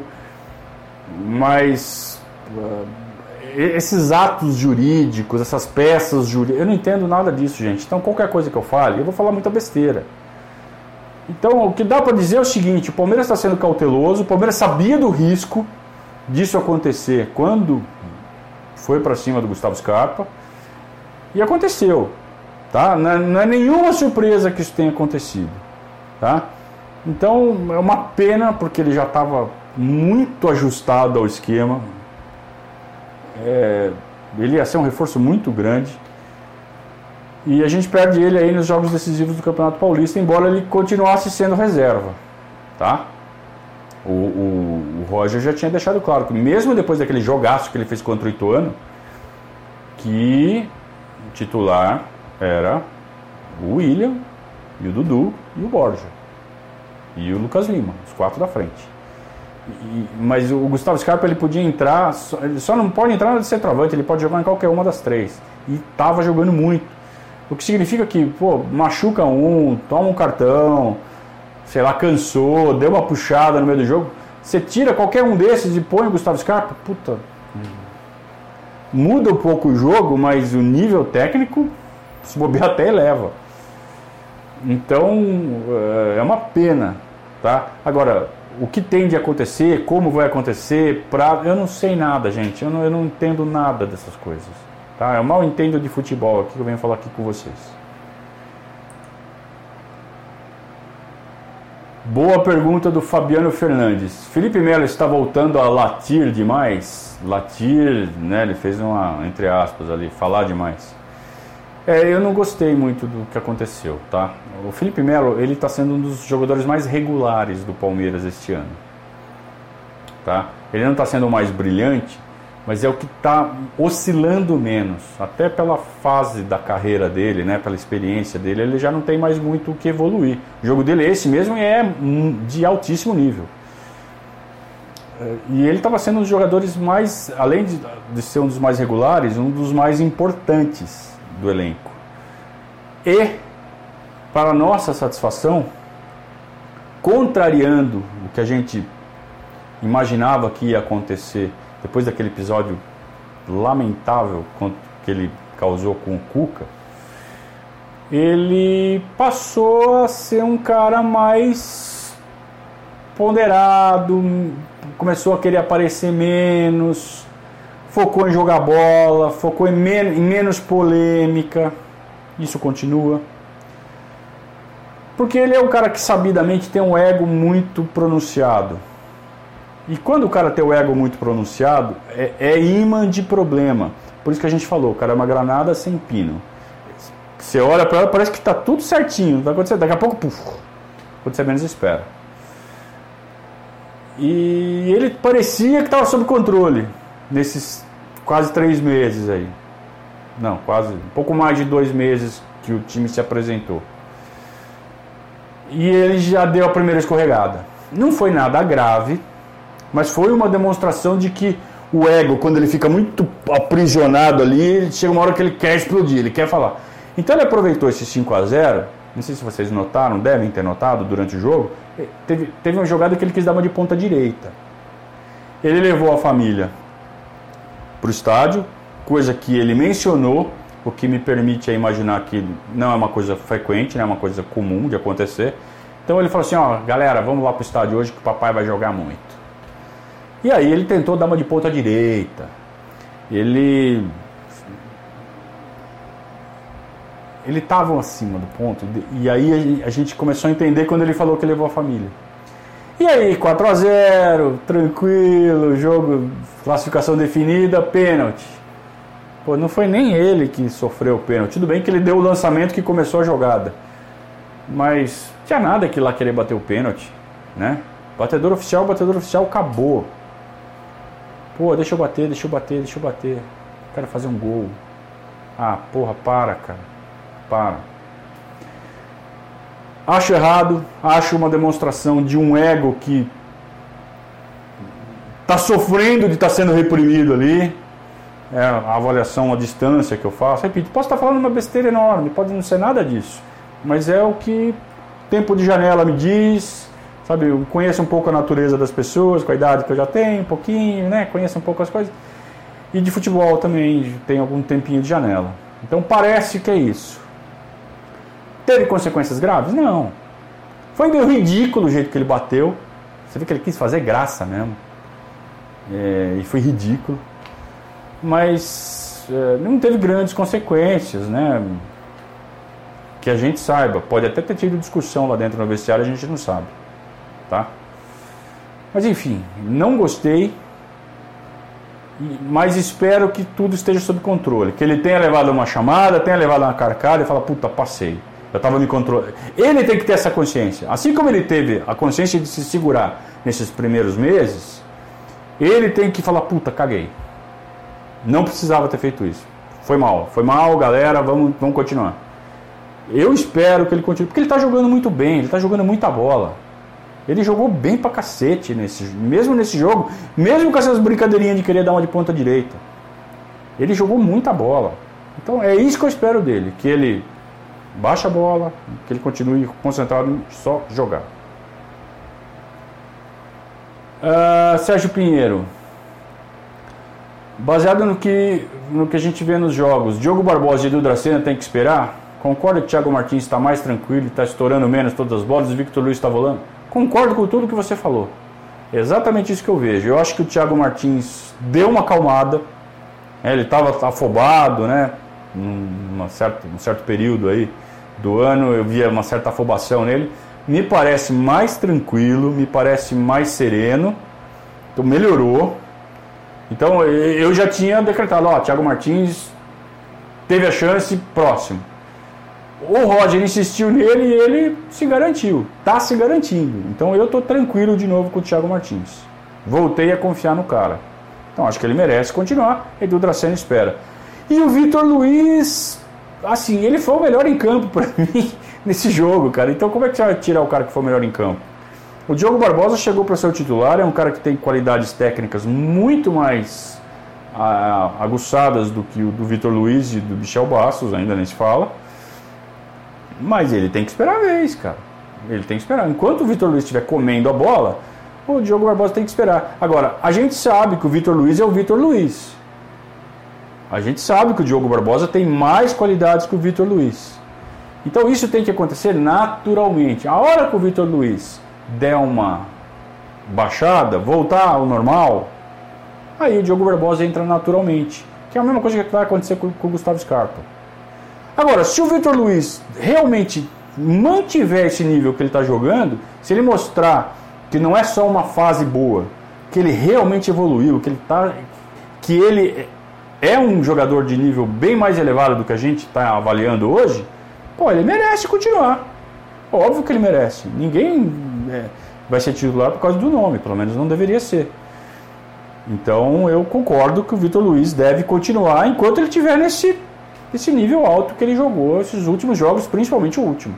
mas esses atos jurídicos, essas peças jurídicas, eu não entendo nada disso, gente. Então qualquer coisa que eu fale, eu vou falar muita besteira. Então o que dá para dizer é o seguinte: o Palmeiras está sendo cauteloso, o Palmeiras sabia do risco disso acontecer quando foi para cima do Gustavo Scarpa, e aconteceu. Tá? Não é nenhuma surpresa que isso tenha acontecido, tá? Então é uma pena, porque ele já estava muito ajustado ao esquema. Ele ia ser um reforço muito grande, e a gente perde ele aí nos jogos decisivos do Campeonato Paulista, embora ele continuasse sendo reserva, tá? O Roger já tinha deixado claro que mesmo depois daquele jogaço que ele fez contra o Ituano, que o titular era o William, e o Dudu, e o Borja, e o Lucas Lima, os quatro da frente. Mas o Gustavo Scarpa, ele podia entrar, ele só não pode entrar de centroavante, ele pode jogar em qualquer uma das três. E estava jogando muito. O que significa que, machuca toma um cartão, sei lá, cansou, deu uma puxada no meio do jogo. Você tira qualquer um desses e põe o Gustavo Scarpa, muda um pouco o jogo, mas o nível técnico, se bobear, até eleva. Então é uma pena, tá? Agora, o que tem de acontecer, como vai acontecer, eu não sei nada, gente. Eu não entendo nada dessas coisas, tá? Eu mal entendo de futebol aqui que eu venho falar aqui com vocês. Boa pergunta do Fabiano Fernandes. Felipe Melo está voltando a latir demais? Latir, né? Ele fez uma, entre aspas ali, falar demais. Eu não gostei muito do que aconteceu, tá? O Felipe Melo, ele está sendo um dos jogadores mais regulares do Palmeiras este ano, tá? Ele não está sendo o mais brilhante, mas é o que está oscilando menos, até pela fase da carreira dele, né? Pela experiência dele, ele já não tem mais muito o que evoluir. O jogo dele é esse mesmo e é de altíssimo nível. E ele estava sendo um dos jogadores mais, além de ser um dos mais regulares, um dos mais importantes do elenco. E, para nossa satisfação, contrariando o que a gente imaginava que ia acontecer depois daquele episódio lamentável que ele causou com o Cuca, ele passou a ser um cara mais ponderado, começou a querer aparecer menos, focou em jogar bola, focou em menos polêmica. Isso continua. Porque ele é um cara que sabidamente tem um ego muito pronunciado. E quando o cara tem o ego muito pronunciado, é imã de problema. Por isso que a gente falou, o cara é uma granada sem pino. Você olha para ela, parece que está tudo certinho, vai acontecer, daqui a pouco, quando você menos espera. E ele parecia que estava sob controle nesses quase 3 meses aí. Não, quase um pouco mais de 2 meses que o time se apresentou. E ele já deu a primeira escorregada. Não foi nada grave, mas foi uma demonstração de que o ego, quando ele fica muito aprisionado ali, chega uma hora que ele quer explodir, ele quer falar. Então ele aproveitou esse 5-0 não sei se vocês notaram, devem ter notado durante o jogo, teve uma jogada que ele quis dar uma de ponta direita. Ele levou a família para o estádio, coisa que ele mencionou, o que me permite imaginar que não é uma coisa frequente, não é uma coisa comum de acontecer. Então ele falou assim, ó, galera, vamos lá para o estádio hoje que o papai vai jogar muito. E aí ele tentou dar uma de ponta direita. Ele estava acima do ponto, e aí a gente começou a entender quando ele falou que levou a família. E aí, 4-0, tranquilo, jogo, classificação definida, pênalti. Pô, não foi nem ele que sofreu o pênalti. Tudo bem que ele deu o lançamento que começou a jogada. Mas não tinha nada que lá querer bater o pênalti, né? Batedor oficial, acabou. Pô, deixa eu bater. Quero fazer um gol. Ah, porra, para, cara. Para. Acho errado, acho uma demonstração de um ego que está sofrendo de estar sendo reprimido ali. É a avaliação à distância que eu faço. Repito, posso estar falando uma besteira enorme, pode não ser nada disso, mas é o que tempo de janela me diz, sabe? Eu conheço um pouco a natureza das pessoas, com a idade que eu já tenho, um pouquinho, né? Conheço um pouco as coisas. E de futebol também, tem algum tempinho de janela. Então parece que é isso. Teve consequências graves? Não. Foi meio ridículo o jeito que ele bateu. Você vê que ele quis fazer graça mesmo. E foi ridículo. Mas não teve grandes consequências, né? Que a gente saiba. Pode até ter tido discussão lá dentro no vestiário, a gente não sabe. Tá? Mas enfim, não gostei. Mas espero que tudo esteja sob controle. Que ele tenha levado uma chamada, tenha levado uma carcada e fala, puta, passei. Eu estava me controlando. Ele tem que ter essa consciência. Assim como ele teve a consciência de se segurar nesses primeiros meses, ele tem que falar, puta, caguei. Não precisava ter feito isso. Foi mal, galera, vamos continuar. Eu espero que ele continue, porque ele está jogando muito bem, ele está jogando muita bola. Ele jogou bem pra cacete, mesmo nesse jogo, mesmo com essas brincadeirinhas de querer dar uma de ponta direita. Ele jogou muita bola. Então é isso que eu espero dele, que ele baixe a bola, que ele continue concentrado em só jogar. Sérgio Pinheiro. Baseado no que a gente vê nos jogos, Diogo Barbosa e Edu Dracena tem que esperar? Concorda que o Thiago Martins está mais tranquilo, está estourando menos todas as bolas e o Victor Luiz está volando? Concordo com tudo que você falou. É exatamente isso que eu vejo. Eu acho que o Thiago Martins deu uma acalmada. Ele estava afobado, né? Um certo período aí do ano, eu via uma certa afobação nele. Me parece mais tranquilo, me parece mais sereno. Então melhorou. Então eu já tinha decretado, Thiago Martins teve a chance, próximo. O Roger insistiu nele e ele se garantiu, está se garantindo. Então eu estou tranquilo de novo com o Thiago Martins. Voltei a confiar no cara. Então acho que ele merece continuar. Edu Dracena espera. E o Victor Luiz, assim, ele foi o melhor em campo para mim nesse jogo, cara. Então como é que você vai tirar o cara que foi o melhor em campo? O Diogo Barbosa chegou para ser o titular, é um cara que tem qualidades técnicas muito mais aguçadas do que o do Victor Luiz e do Michel Bastos, ainda nem se fala. Mas ele tem que esperar a vez, cara. Ele tem que esperar. Enquanto o Victor Luiz estiver comendo a bola, o Diogo Barbosa tem que esperar. Agora, a gente sabe que o Victor Luiz é o Victor Luiz. A gente sabe que o Diogo Barbosa tem mais qualidades que o Victor Luiz. Então isso tem que acontecer naturalmente. A hora que o Victor Luiz der uma baixada, voltar ao normal, aí o Diogo Barbosa entra naturalmente. Que é a mesma coisa que vai acontecer com o Gustavo Scarpa. Agora, se o Victor Luiz realmente mantiver esse nível que ele está jogando, se ele mostrar que não é só uma fase boa, que ele realmente evoluiu, que ele é um jogador de nível bem mais elevado do que a gente está avaliando hoje, ele merece continuar. Óbvio que ele merece. Ninguém vai ser titular por causa do nome, pelo menos não deveria ser. Então eu concordo que o Victor Luiz deve continuar enquanto ele estiver nesse nível alto que ele jogou esses últimos jogos, principalmente o último.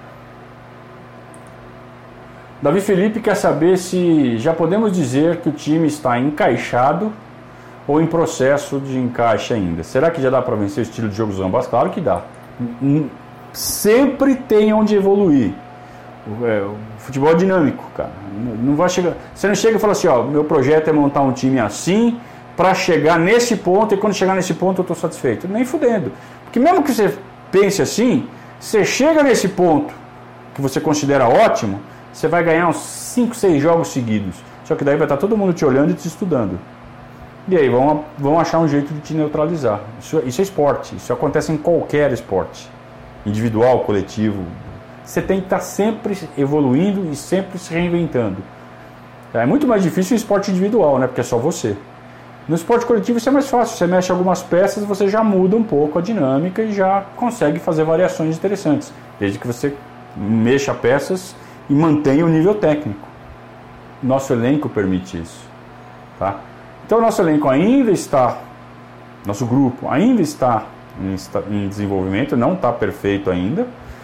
Davi Felipe quer saber se já podemos dizer que o time está encaixado ou em processo de encaixe ainda. Será que já dá para vencer o estilo de jogo dos Zambas? Claro que dá. sempre tem onde evoluir. O futebol é dinâmico, cara. Não vai chegar, você não chega e fala assim, ó, meu projeto é montar um time assim para chegar nesse ponto, e quando chegar nesse ponto eu estou satisfeito. Nem fudendo. Porque mesmo que você pense assim, você chega nesse ponto que você considera ótimo, você vai ganhar uns 5, 6 jogos seguidos. Só que daí vai estar todo mundo te olhando e te estudando. E aí vão achar um jeito de te neutralizar. Isso é esporte. Isso acontece em qualquer esporte. Individual, coletivo. Você tem que estar sempre evoluindo e sempre se reinventando. É muito mais difícil o esporte individual, né? Porque é só você. No esporte coletivo isso é mais fácil. Você mexe algumas peças, você já muda um pouco a dinâmica e já consegue fazer variações interessantes. Desde que você mexa peças e mantenha o nível técnico. Nosso elenco permite isso. Tá? Então, nosso elenco ainda está, nosso grupo ainda está em desenvolvimento, não está perfeito ainda.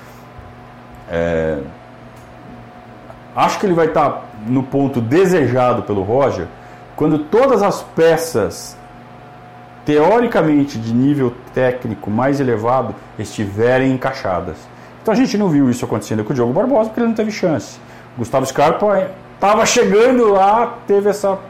Acho que ele vai estar no ponto desejado pelo Roger quando todas as peças, teoricamente de nível técnico mais elevado, estiverem encaixadas. Então a gente não viu isso acontecendo com o Diogo Barbosa porque ele não teve chance. O Gustavo Scarpa estava chegando lá, teve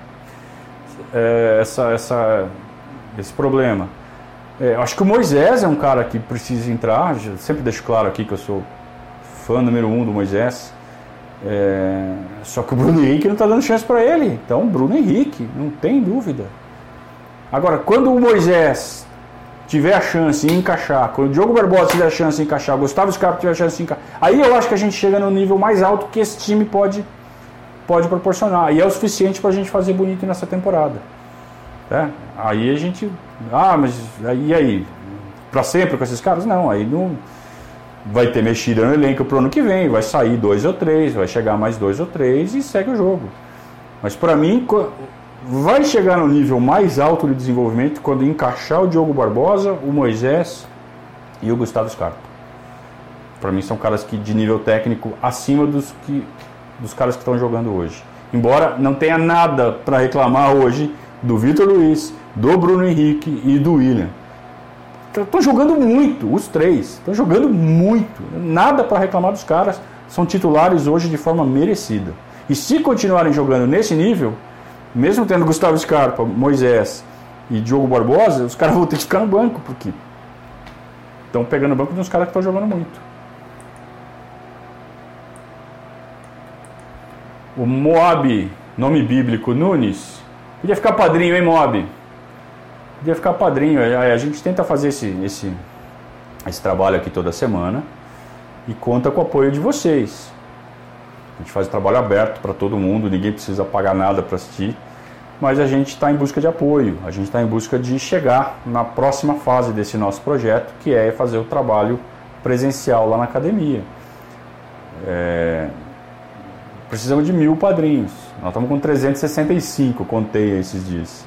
esse problema. Acho que o Moisés é um cara que precisa entrar. Sempre deixo claro aqui que eu sou fã número 1 do Moisés. Só que o Bruno Henrique não está dando chance para ele. Então, Bruno Henrique, não tem dúvida. Agora, quando o Moisés tiver a chance de encaixar, quando o Diogo Barbosa tiver a chance de encaixar, o Gustavo Scarpa tiver a chance de encaixar, aí eu acho que a gente chega no nível mais alto que esse time pode proporcionar. E é o suficiente para a gente fazer bonito nessa temporada. Aí a gente... mas e aí? Para sempre com esses caras? Não, aí não... Vai ter mexida no elenco pro ano que vem, vai sair 2 ou 3, vai chegar mais 2 ou 3 e segue o jogo. Mas para mim, vai chegar no nível mais alto de desenvolvimento quando encaixar o Diogo Barbosa, o Moisés e o Gustavo Scarpa. Para mim são caras que de nível técnico acima dos caras que estão jogando hoje. Embora não tenha nada para reclamar hoje do Vitor Luiz, do Bruno Henrique e do William. Estão jogando muito, os três. Estão jogando muito. Nada para reclamar dos caras. São titulares hoje de forma merecida. E se continuarem jogando nesse nível, mesmo tendo Gustavo Scarpa, Moisés e Diogo Barbosa, os caras vão ter que ficar no banco, porque estão pegando o banco de uns caras que estão jogando muito. O Moab, nome bíblico, Nunes, podia ficar padrinho, hein, Moab? Podia ficar padrinho. A gente tenta fazer esse trabalho aqui toda semana e conta com o apoio de vocês. A gente faz o trabalho aberto para todo mundo, ninguém precisa pagar nada para assistir, mas a gente está em busca de apoio, a gente está em busca de chegar na próxima fase desse nosso projeto, que é fazer o trabalho presencial lá na academia. Precisamos de 1000 padrinhos, nós estamos com 365, contei esses dias.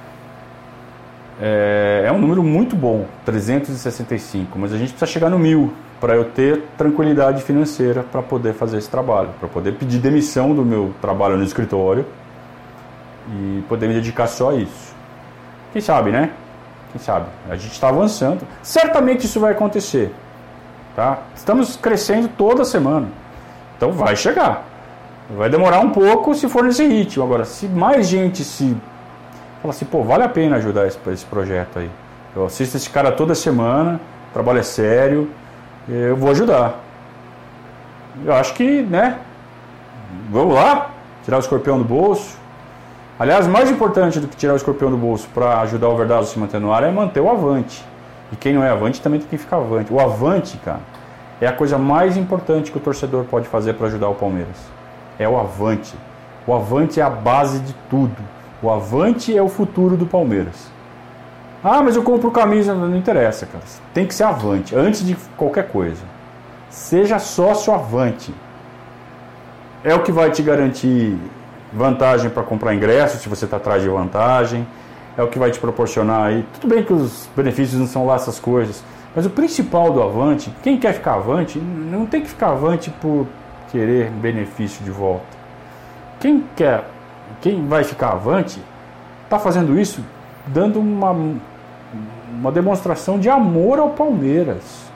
É um número muito bom, 365, mas a gente precisa chegar no 1000 para eu ter tranquilidade financeira para poder fazer esse trabalho, para poder pedir demissão do meu trabalho no escritório e poder me dedicar só a isso. Quem sabe, né? Quem sabe? A gente está avançando. Certamente isso vai acontecer. Tá? Estamos crescendo toda semana. Então vai chegar. Vai demorar um pouco se for nesse ritmo. Agora, se mais gente fala assim, vale a pena ajudar esse projeto aí. Eu assisto esse cara toda semana, o trabalho é sério, eu vou ajudar. Eu acho que, né? Vamos lá, tirar o escorpião do bolso. Aliás, mais importante do que tirar o escorpião do bolso para ajudar o Verdazo a se manter no ar é manter o avante. E quem não é avante também tem que ficar avante. O avante, cara, é a coisa mais importante que o torcedor pode fazer para ajudar o Palmeiras. É o avante. O avante é a base de tudo. O avante é o futuro do Palmeiras. Mas eu compro camisa, não interessa, cara. Tem que ser avante, antes de qualquer coisa. Seja sócio avante. É o que vai te garantir vantagem para comprar ingresso, se você está atrás de vantagem. É o que vai te proporcionar aí. Tudo bem que os benefícios não são lá essas coisas, mas o principal do avante, quem quer ficar avante, não tem que ficar avante por querer benefício de volta. Quem vai ficar avante, está fazendo isso dando uma demonstração de amor ao Palmeiras.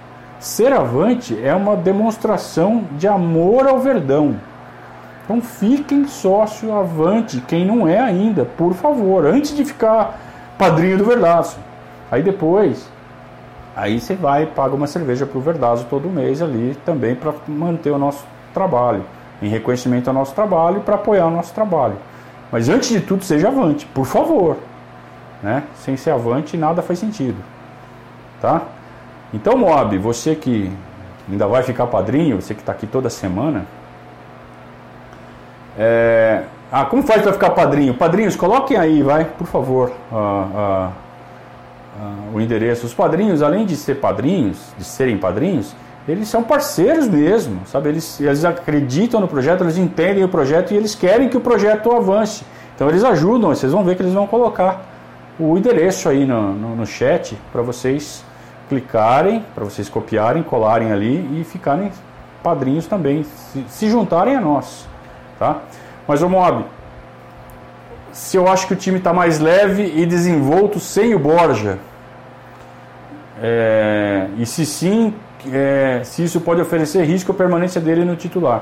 ser Avante é uma demonstração de amor ao Verdão. Então fiquem sócio Avante, quem não é ainda, por favor, antes de ficar padrinho do Verdaço. Aí depois, aí você vai e paga uma cerveja pro Verdaço todo mês ali, também para manter o nosso trabalho, em reconhecimento ao nosso trabalho e para apoiar o nosso trabalho. Mas antes de tudo, seja Avante, por favor. Né? Sem ser Avante, nada faz sentido. Tá? Então, Moab, você que ainda vai ficar padrinho, você que está aqui toda semana, como faz para ficar padrinho? Padrinhos, coloquem aí, vai, por favor, o endereço. Os padrinhos, além de ser padrinhos, de serem padrinhos, eles são parceiros mesmo, sabe? Eles acreditam no projeto, eles entendem o projeto e eles querem que o projeto avance. Então eles ajudam, vocês vão ver que eles vão colocar o endereço aí no chat para vocês clicarem, para vocês copiarem, colarem ali e ficarem padrinhos também, se juntarem a nós. Tá? Mas o Moab, se eu acho que o time está mais leve e desenvolto sem o Borja, e se sim, se isso pode oferecer risco à permanência dele no titular,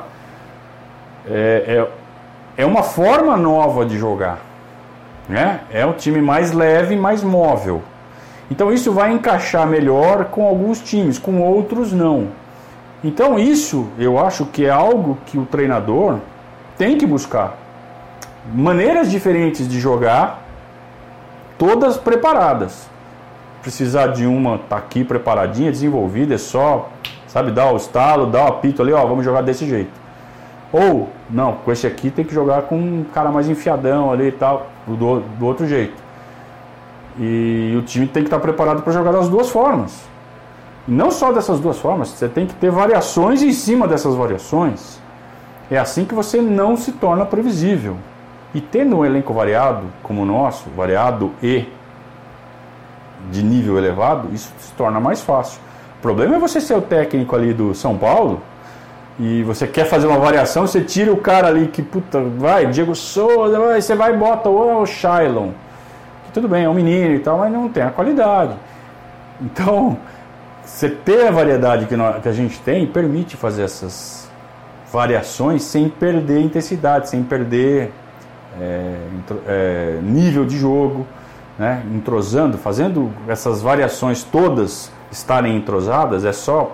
é uma forma nova de jogar, né? É um time mais leve, mais móvel. Então isso vai encaixar melhor com alguns times, com outros não. Então isso eu acho que é algo que o treinador tem que buscar. Maneiras diferentes de jogar, todas preparadas. Precisar de uma, tá aqui preparadinha, desenvolvida, é só, sabe, dar o estalo, dar o apito ali, ó, vamos jogar desse jeito. Ou, não, com esse aqui tem que jogar com um cara mais enfiadão ali e tal, do outro jeito. E o time tem que estar preparado para jogar das duas formas. E não só dessas duas formas, você tem que ter variações em cima dessas variações. É assim que você não se torna previsível. E tendo um elenco variado, como o nosso, variado e de nível elevado, isso se torna mais fácil. O problema é você ser o técnico ali do São Paulo e você quer fazer uma variação, você tira o cara ali que, puta, vai, Diego Souza, você vai e bota o Shailon. Tudo bem, é um menino e tal, mas não tem a qualidade. Então, você ter a variedade que a gente tem, permite fazer essas variações sem perder intensidade, sem perder nível de jogo, né? Entrosando, fazendo essas variações todas estarem entrosadas, é só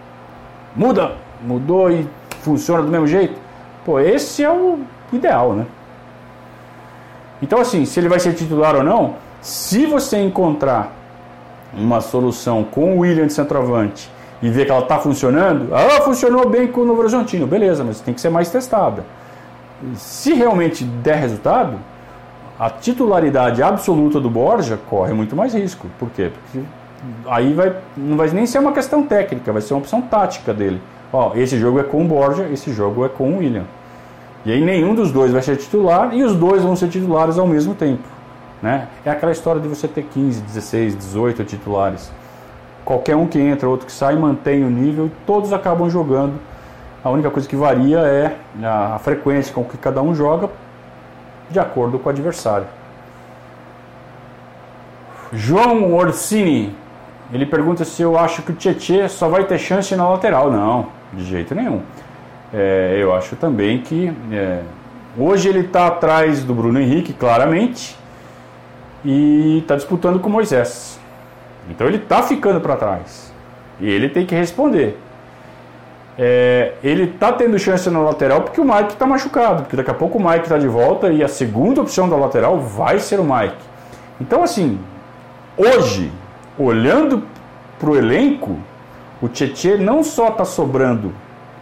mudou e funciona do mesmo jeito. Pô, esse é o ideal, né? Então assim, se ele vai ser titular ou não, se você encontrar uma solução com o William de centroavante e ver que ela está funcionando, funcionou bem com o Novo Horizontino, beleza, mas tem que ser mais testada. Se realmente der resultado, a titularidade absoluta do Borja corre muito mais risco. Por quê? Porque aí não vai nem ser uma questão técnica, vai ser uma opção tática dele. Ó, esse jogo é com o Borja, esse jogo é com o William. E aí nenhum dos dois vai ser titular e os dois vão ser titulares ao mesmo tempo. Né? É aquela história de você ter 15, 16, 18 titulares. Qualquer um que entra, outro que sai, mantém o nível e todos acabam jogando. A única coisa que varia é a frequência com que cada um joga de acordo com o adversário. João Orsini, ele pergunta se eu acho que o Tietê só vai ter chance na lateral. Não, de jeito nenhum. Eu acho também que hoje ele está atrás do Bruno Henrique, claramente, e está disputando com o Moisés. Então ele está ficando para trás e ele tem que responder. Ele está tendo chance na lateral porque o Mike está machucado, porque daqui a pouco o Mike está de volta e a segunda opção da lateral vai ser o Mike. Então assim, hoje, olhando para o elenco, o Tietê não só está sobrando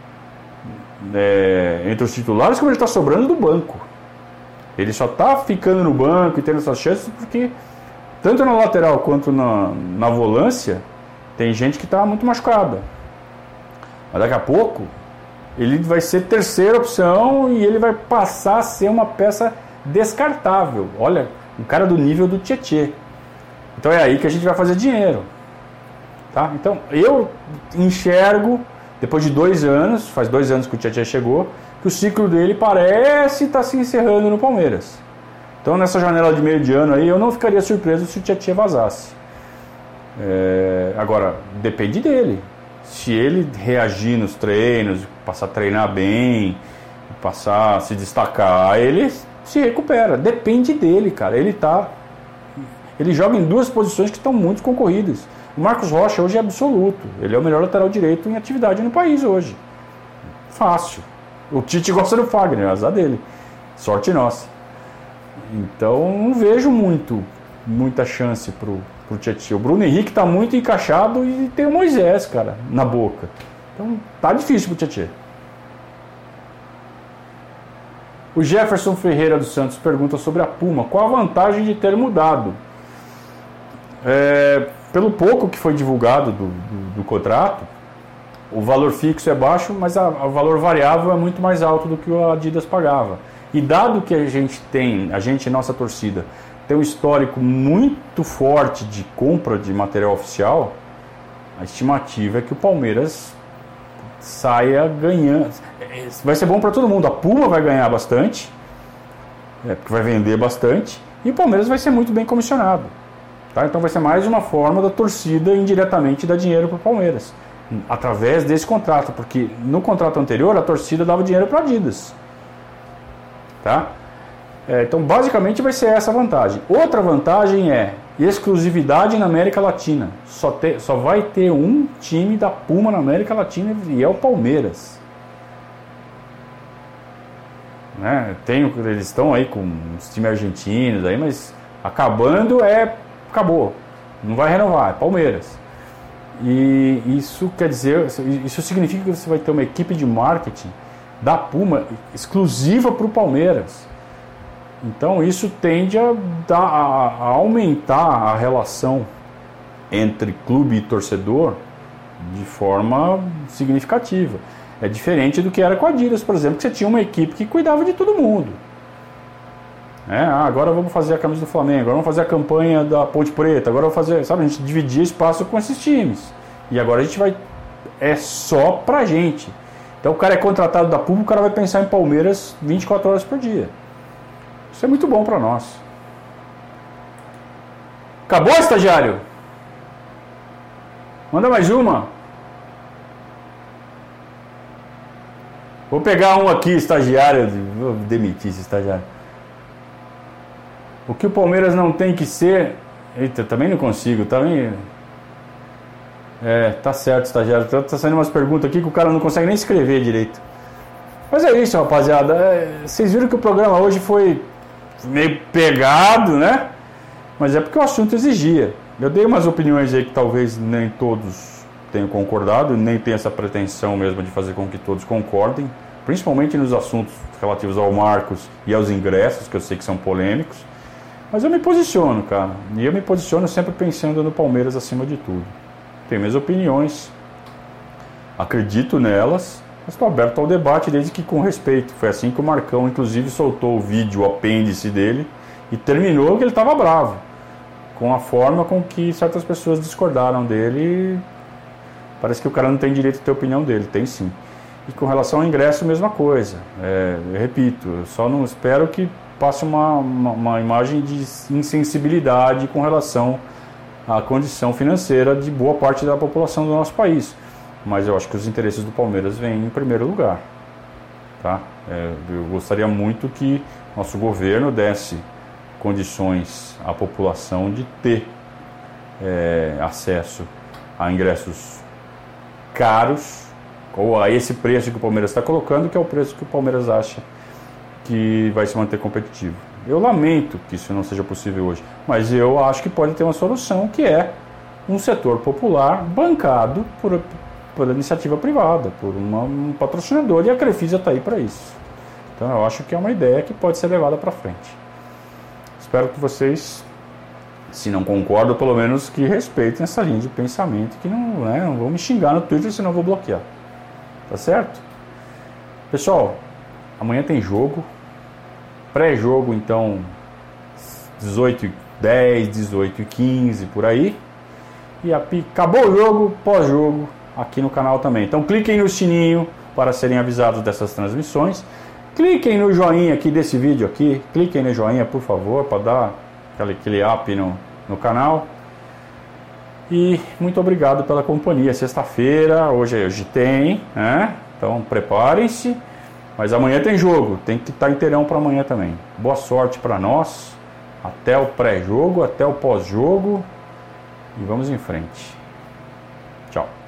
entre os titulares, como ele está sobrando do banco. Ele só está ficando no banco e tendo essas chances porque tanto na lateral quanto na volância tem gente que está muito machucada. Mas daqui a pouco ele vai ser terceira opção e ele vai passar a ser uma peça descartável. Olha, um cara do nível do Tietê. Então é aí que a gente vai fazer dinheiro. Tá? Então eu enxergo, depois de 2 anos, faz 2 anos que o Tietê chegou, que o ciclo dele parece estar se encerrando no Palmeiras. Então nessa janela de meio de ano aí eu não ficaria surpreso se o Tietê vazasse. Agora, depende dele. Se ele reagir nos treinos, passar a treinar bem, passar a se destacar, ele se recupera. Depende dele, cara. Ele joga em duas posições que estão muito concorridas. O Marcos Rocha hoje é absoluto. Ele é o melhor lateral direito em atividade no país hoje. Fácil. O Tite gosta do Fagner, azar dele. Sorte nossa. Então não vejo muita chance pro Tietchan. O Bruno Henrique está muito encaixado e tem o Moisés, cara, na boca. Então tá difícil pro Tietchan. O Jefferson Ferreira dos Santos pergunta sobre a Puma. Qual a vantagem de ter mudado? Pelo pouco que foi divulgado do contrato, o valor fixo é baixo, mas o valor variável é muito mais alto do que o Adidas pagava. E dado que a gente, nossa torcida, tem um histórico muito forte de compra de material oficial, a estimativa é que o Palmeiras saia ganhando. Vai ser bom para todo mundo. A Puma vai ganhar bastante, porque vai vender bastante, e o Palmeiras vai ser muito bem comissionado. Tá? Então vai ser mais uma forma da torcida indiretamente dar dinheiro para o Palmeiras, através desse contrato, porque no contrato anterior a torcida dava dinheiro para a Adidas. Tá? Então basicamente vai ser essa vantagem. Outra vantagem é exclusividade na América Latina. Só vai ter um time da Puma na América Latina e é o Palmeiras. Né? Eles estão aí com os times argentinos aí, mas acabando acabou. Não vai renovar, é Palmeiras. E isso quer dizer, isso significa que você vai ter uma equipe de marketing da Puma exclusiva para o Palmeiras. Então isso tende a aumentar a relação entre clube e torcedor de forma significativa. É diferente do que era com a Adidas, por exemplo, que você tinha uma equipe que cuidava de todo mundo. Agora vamos fazer a camisa do Flamengo, agora vamos fazer a campanha da Ponte Preta, agora vamos fazer, sabe, a gente dividia espaço com esses times. E agora a gente vai, só pra gente. Então o cara é contratado da Puma, o cara vai pensar em Palmeiras 24 horas por dia. Isso é muito bom pra nós. Acabou, estagiário? Manda mais uma. Vou pegar um aqui, estagiário. Vou demitir esse estagiário. O que o Palmeiras não tem que ser... Eita, também não consigo, também... tá certo, estagiário. Tá saindo umas perguntas aqui que o cara não consegue nem escrever direito. Mas é isso, rapaziada. Vocês viram que o programa hoje foi meio pegado, né? Mas é porque o assunto exigia. Eu dei umas opiniões aí que talvez nem todos tenham concordado, nem tenha essa pretensão mesmo de fazer com que todos concordem, principalmente nos assuntos relativos ao Marcos e aos ingressos, que eu sei que são polêmicos. Mas eu me posiciono, cara. E eu me posiciono sempre pensando no Palmeiras acima de tudo. Tenho minhas opiniões, acredito nelas, mas estou aberto ao debate desde que com respeito. Foi assim que o Marcão, inclusive, soltou o vídeo, o apêndice dele, e terminou que ele estava bravo com a forma com que certas pessoas discordaram dele. Parece que o cara não tem direito de ter a opinião dele, tem sim. E com relação ao ingresso, mesma coisa. Eu repito, eu só não espero que passe uma imagem de insensibilidade com relação à condição financeira de boa parte da população do nosso país. Mas eu acho que os interesses do Palmeiras vêm em primeiro lugar. Tá? Eu gostaria muito que nosso governo desse condições à população de ter acesso a ingressos caros, ou a esse preço que o Palmeiras está colocando, que é o preço que o Palmeiras acha que vai se manter competitivo. Eu lamento que isso não seja possível hoje, mas eu acho que pode ter uma solução, que é um setor popular bancado por iniciativa privada, por um patrocinador, e a Crefisa está aí para isso. Então eu acho que é uma ideia que pode ser levada para frente. Espero que vocês, se não concordam, pelo menos que respeitem essa linha de pensamento, que não vão me xingar no Twitter, senão eu vou bloquear. Tá certo? Pessoal, amanhã tem jogo. Pré-jogo, então, 18h10, 18h15, por aí. E acabou o jogo, pós-jogo, aqui no canal também. Então cliquem no sininho para serem avisados dessas transmissões. Cliquem no joinha aqui desse vídeo aqui. Cliquem no joinha, por favor, para dar aquele up no canal. E muito obrigado pela companhia. Sexta-feira, hoje tem, né? Então preparem-se. Mas amanhã tem jogo, tem que estar inteirão para amanhã também. Boa sorte para nós. Até o pré-jogo, até o pós-jogo. E vamos em frente. Tchau.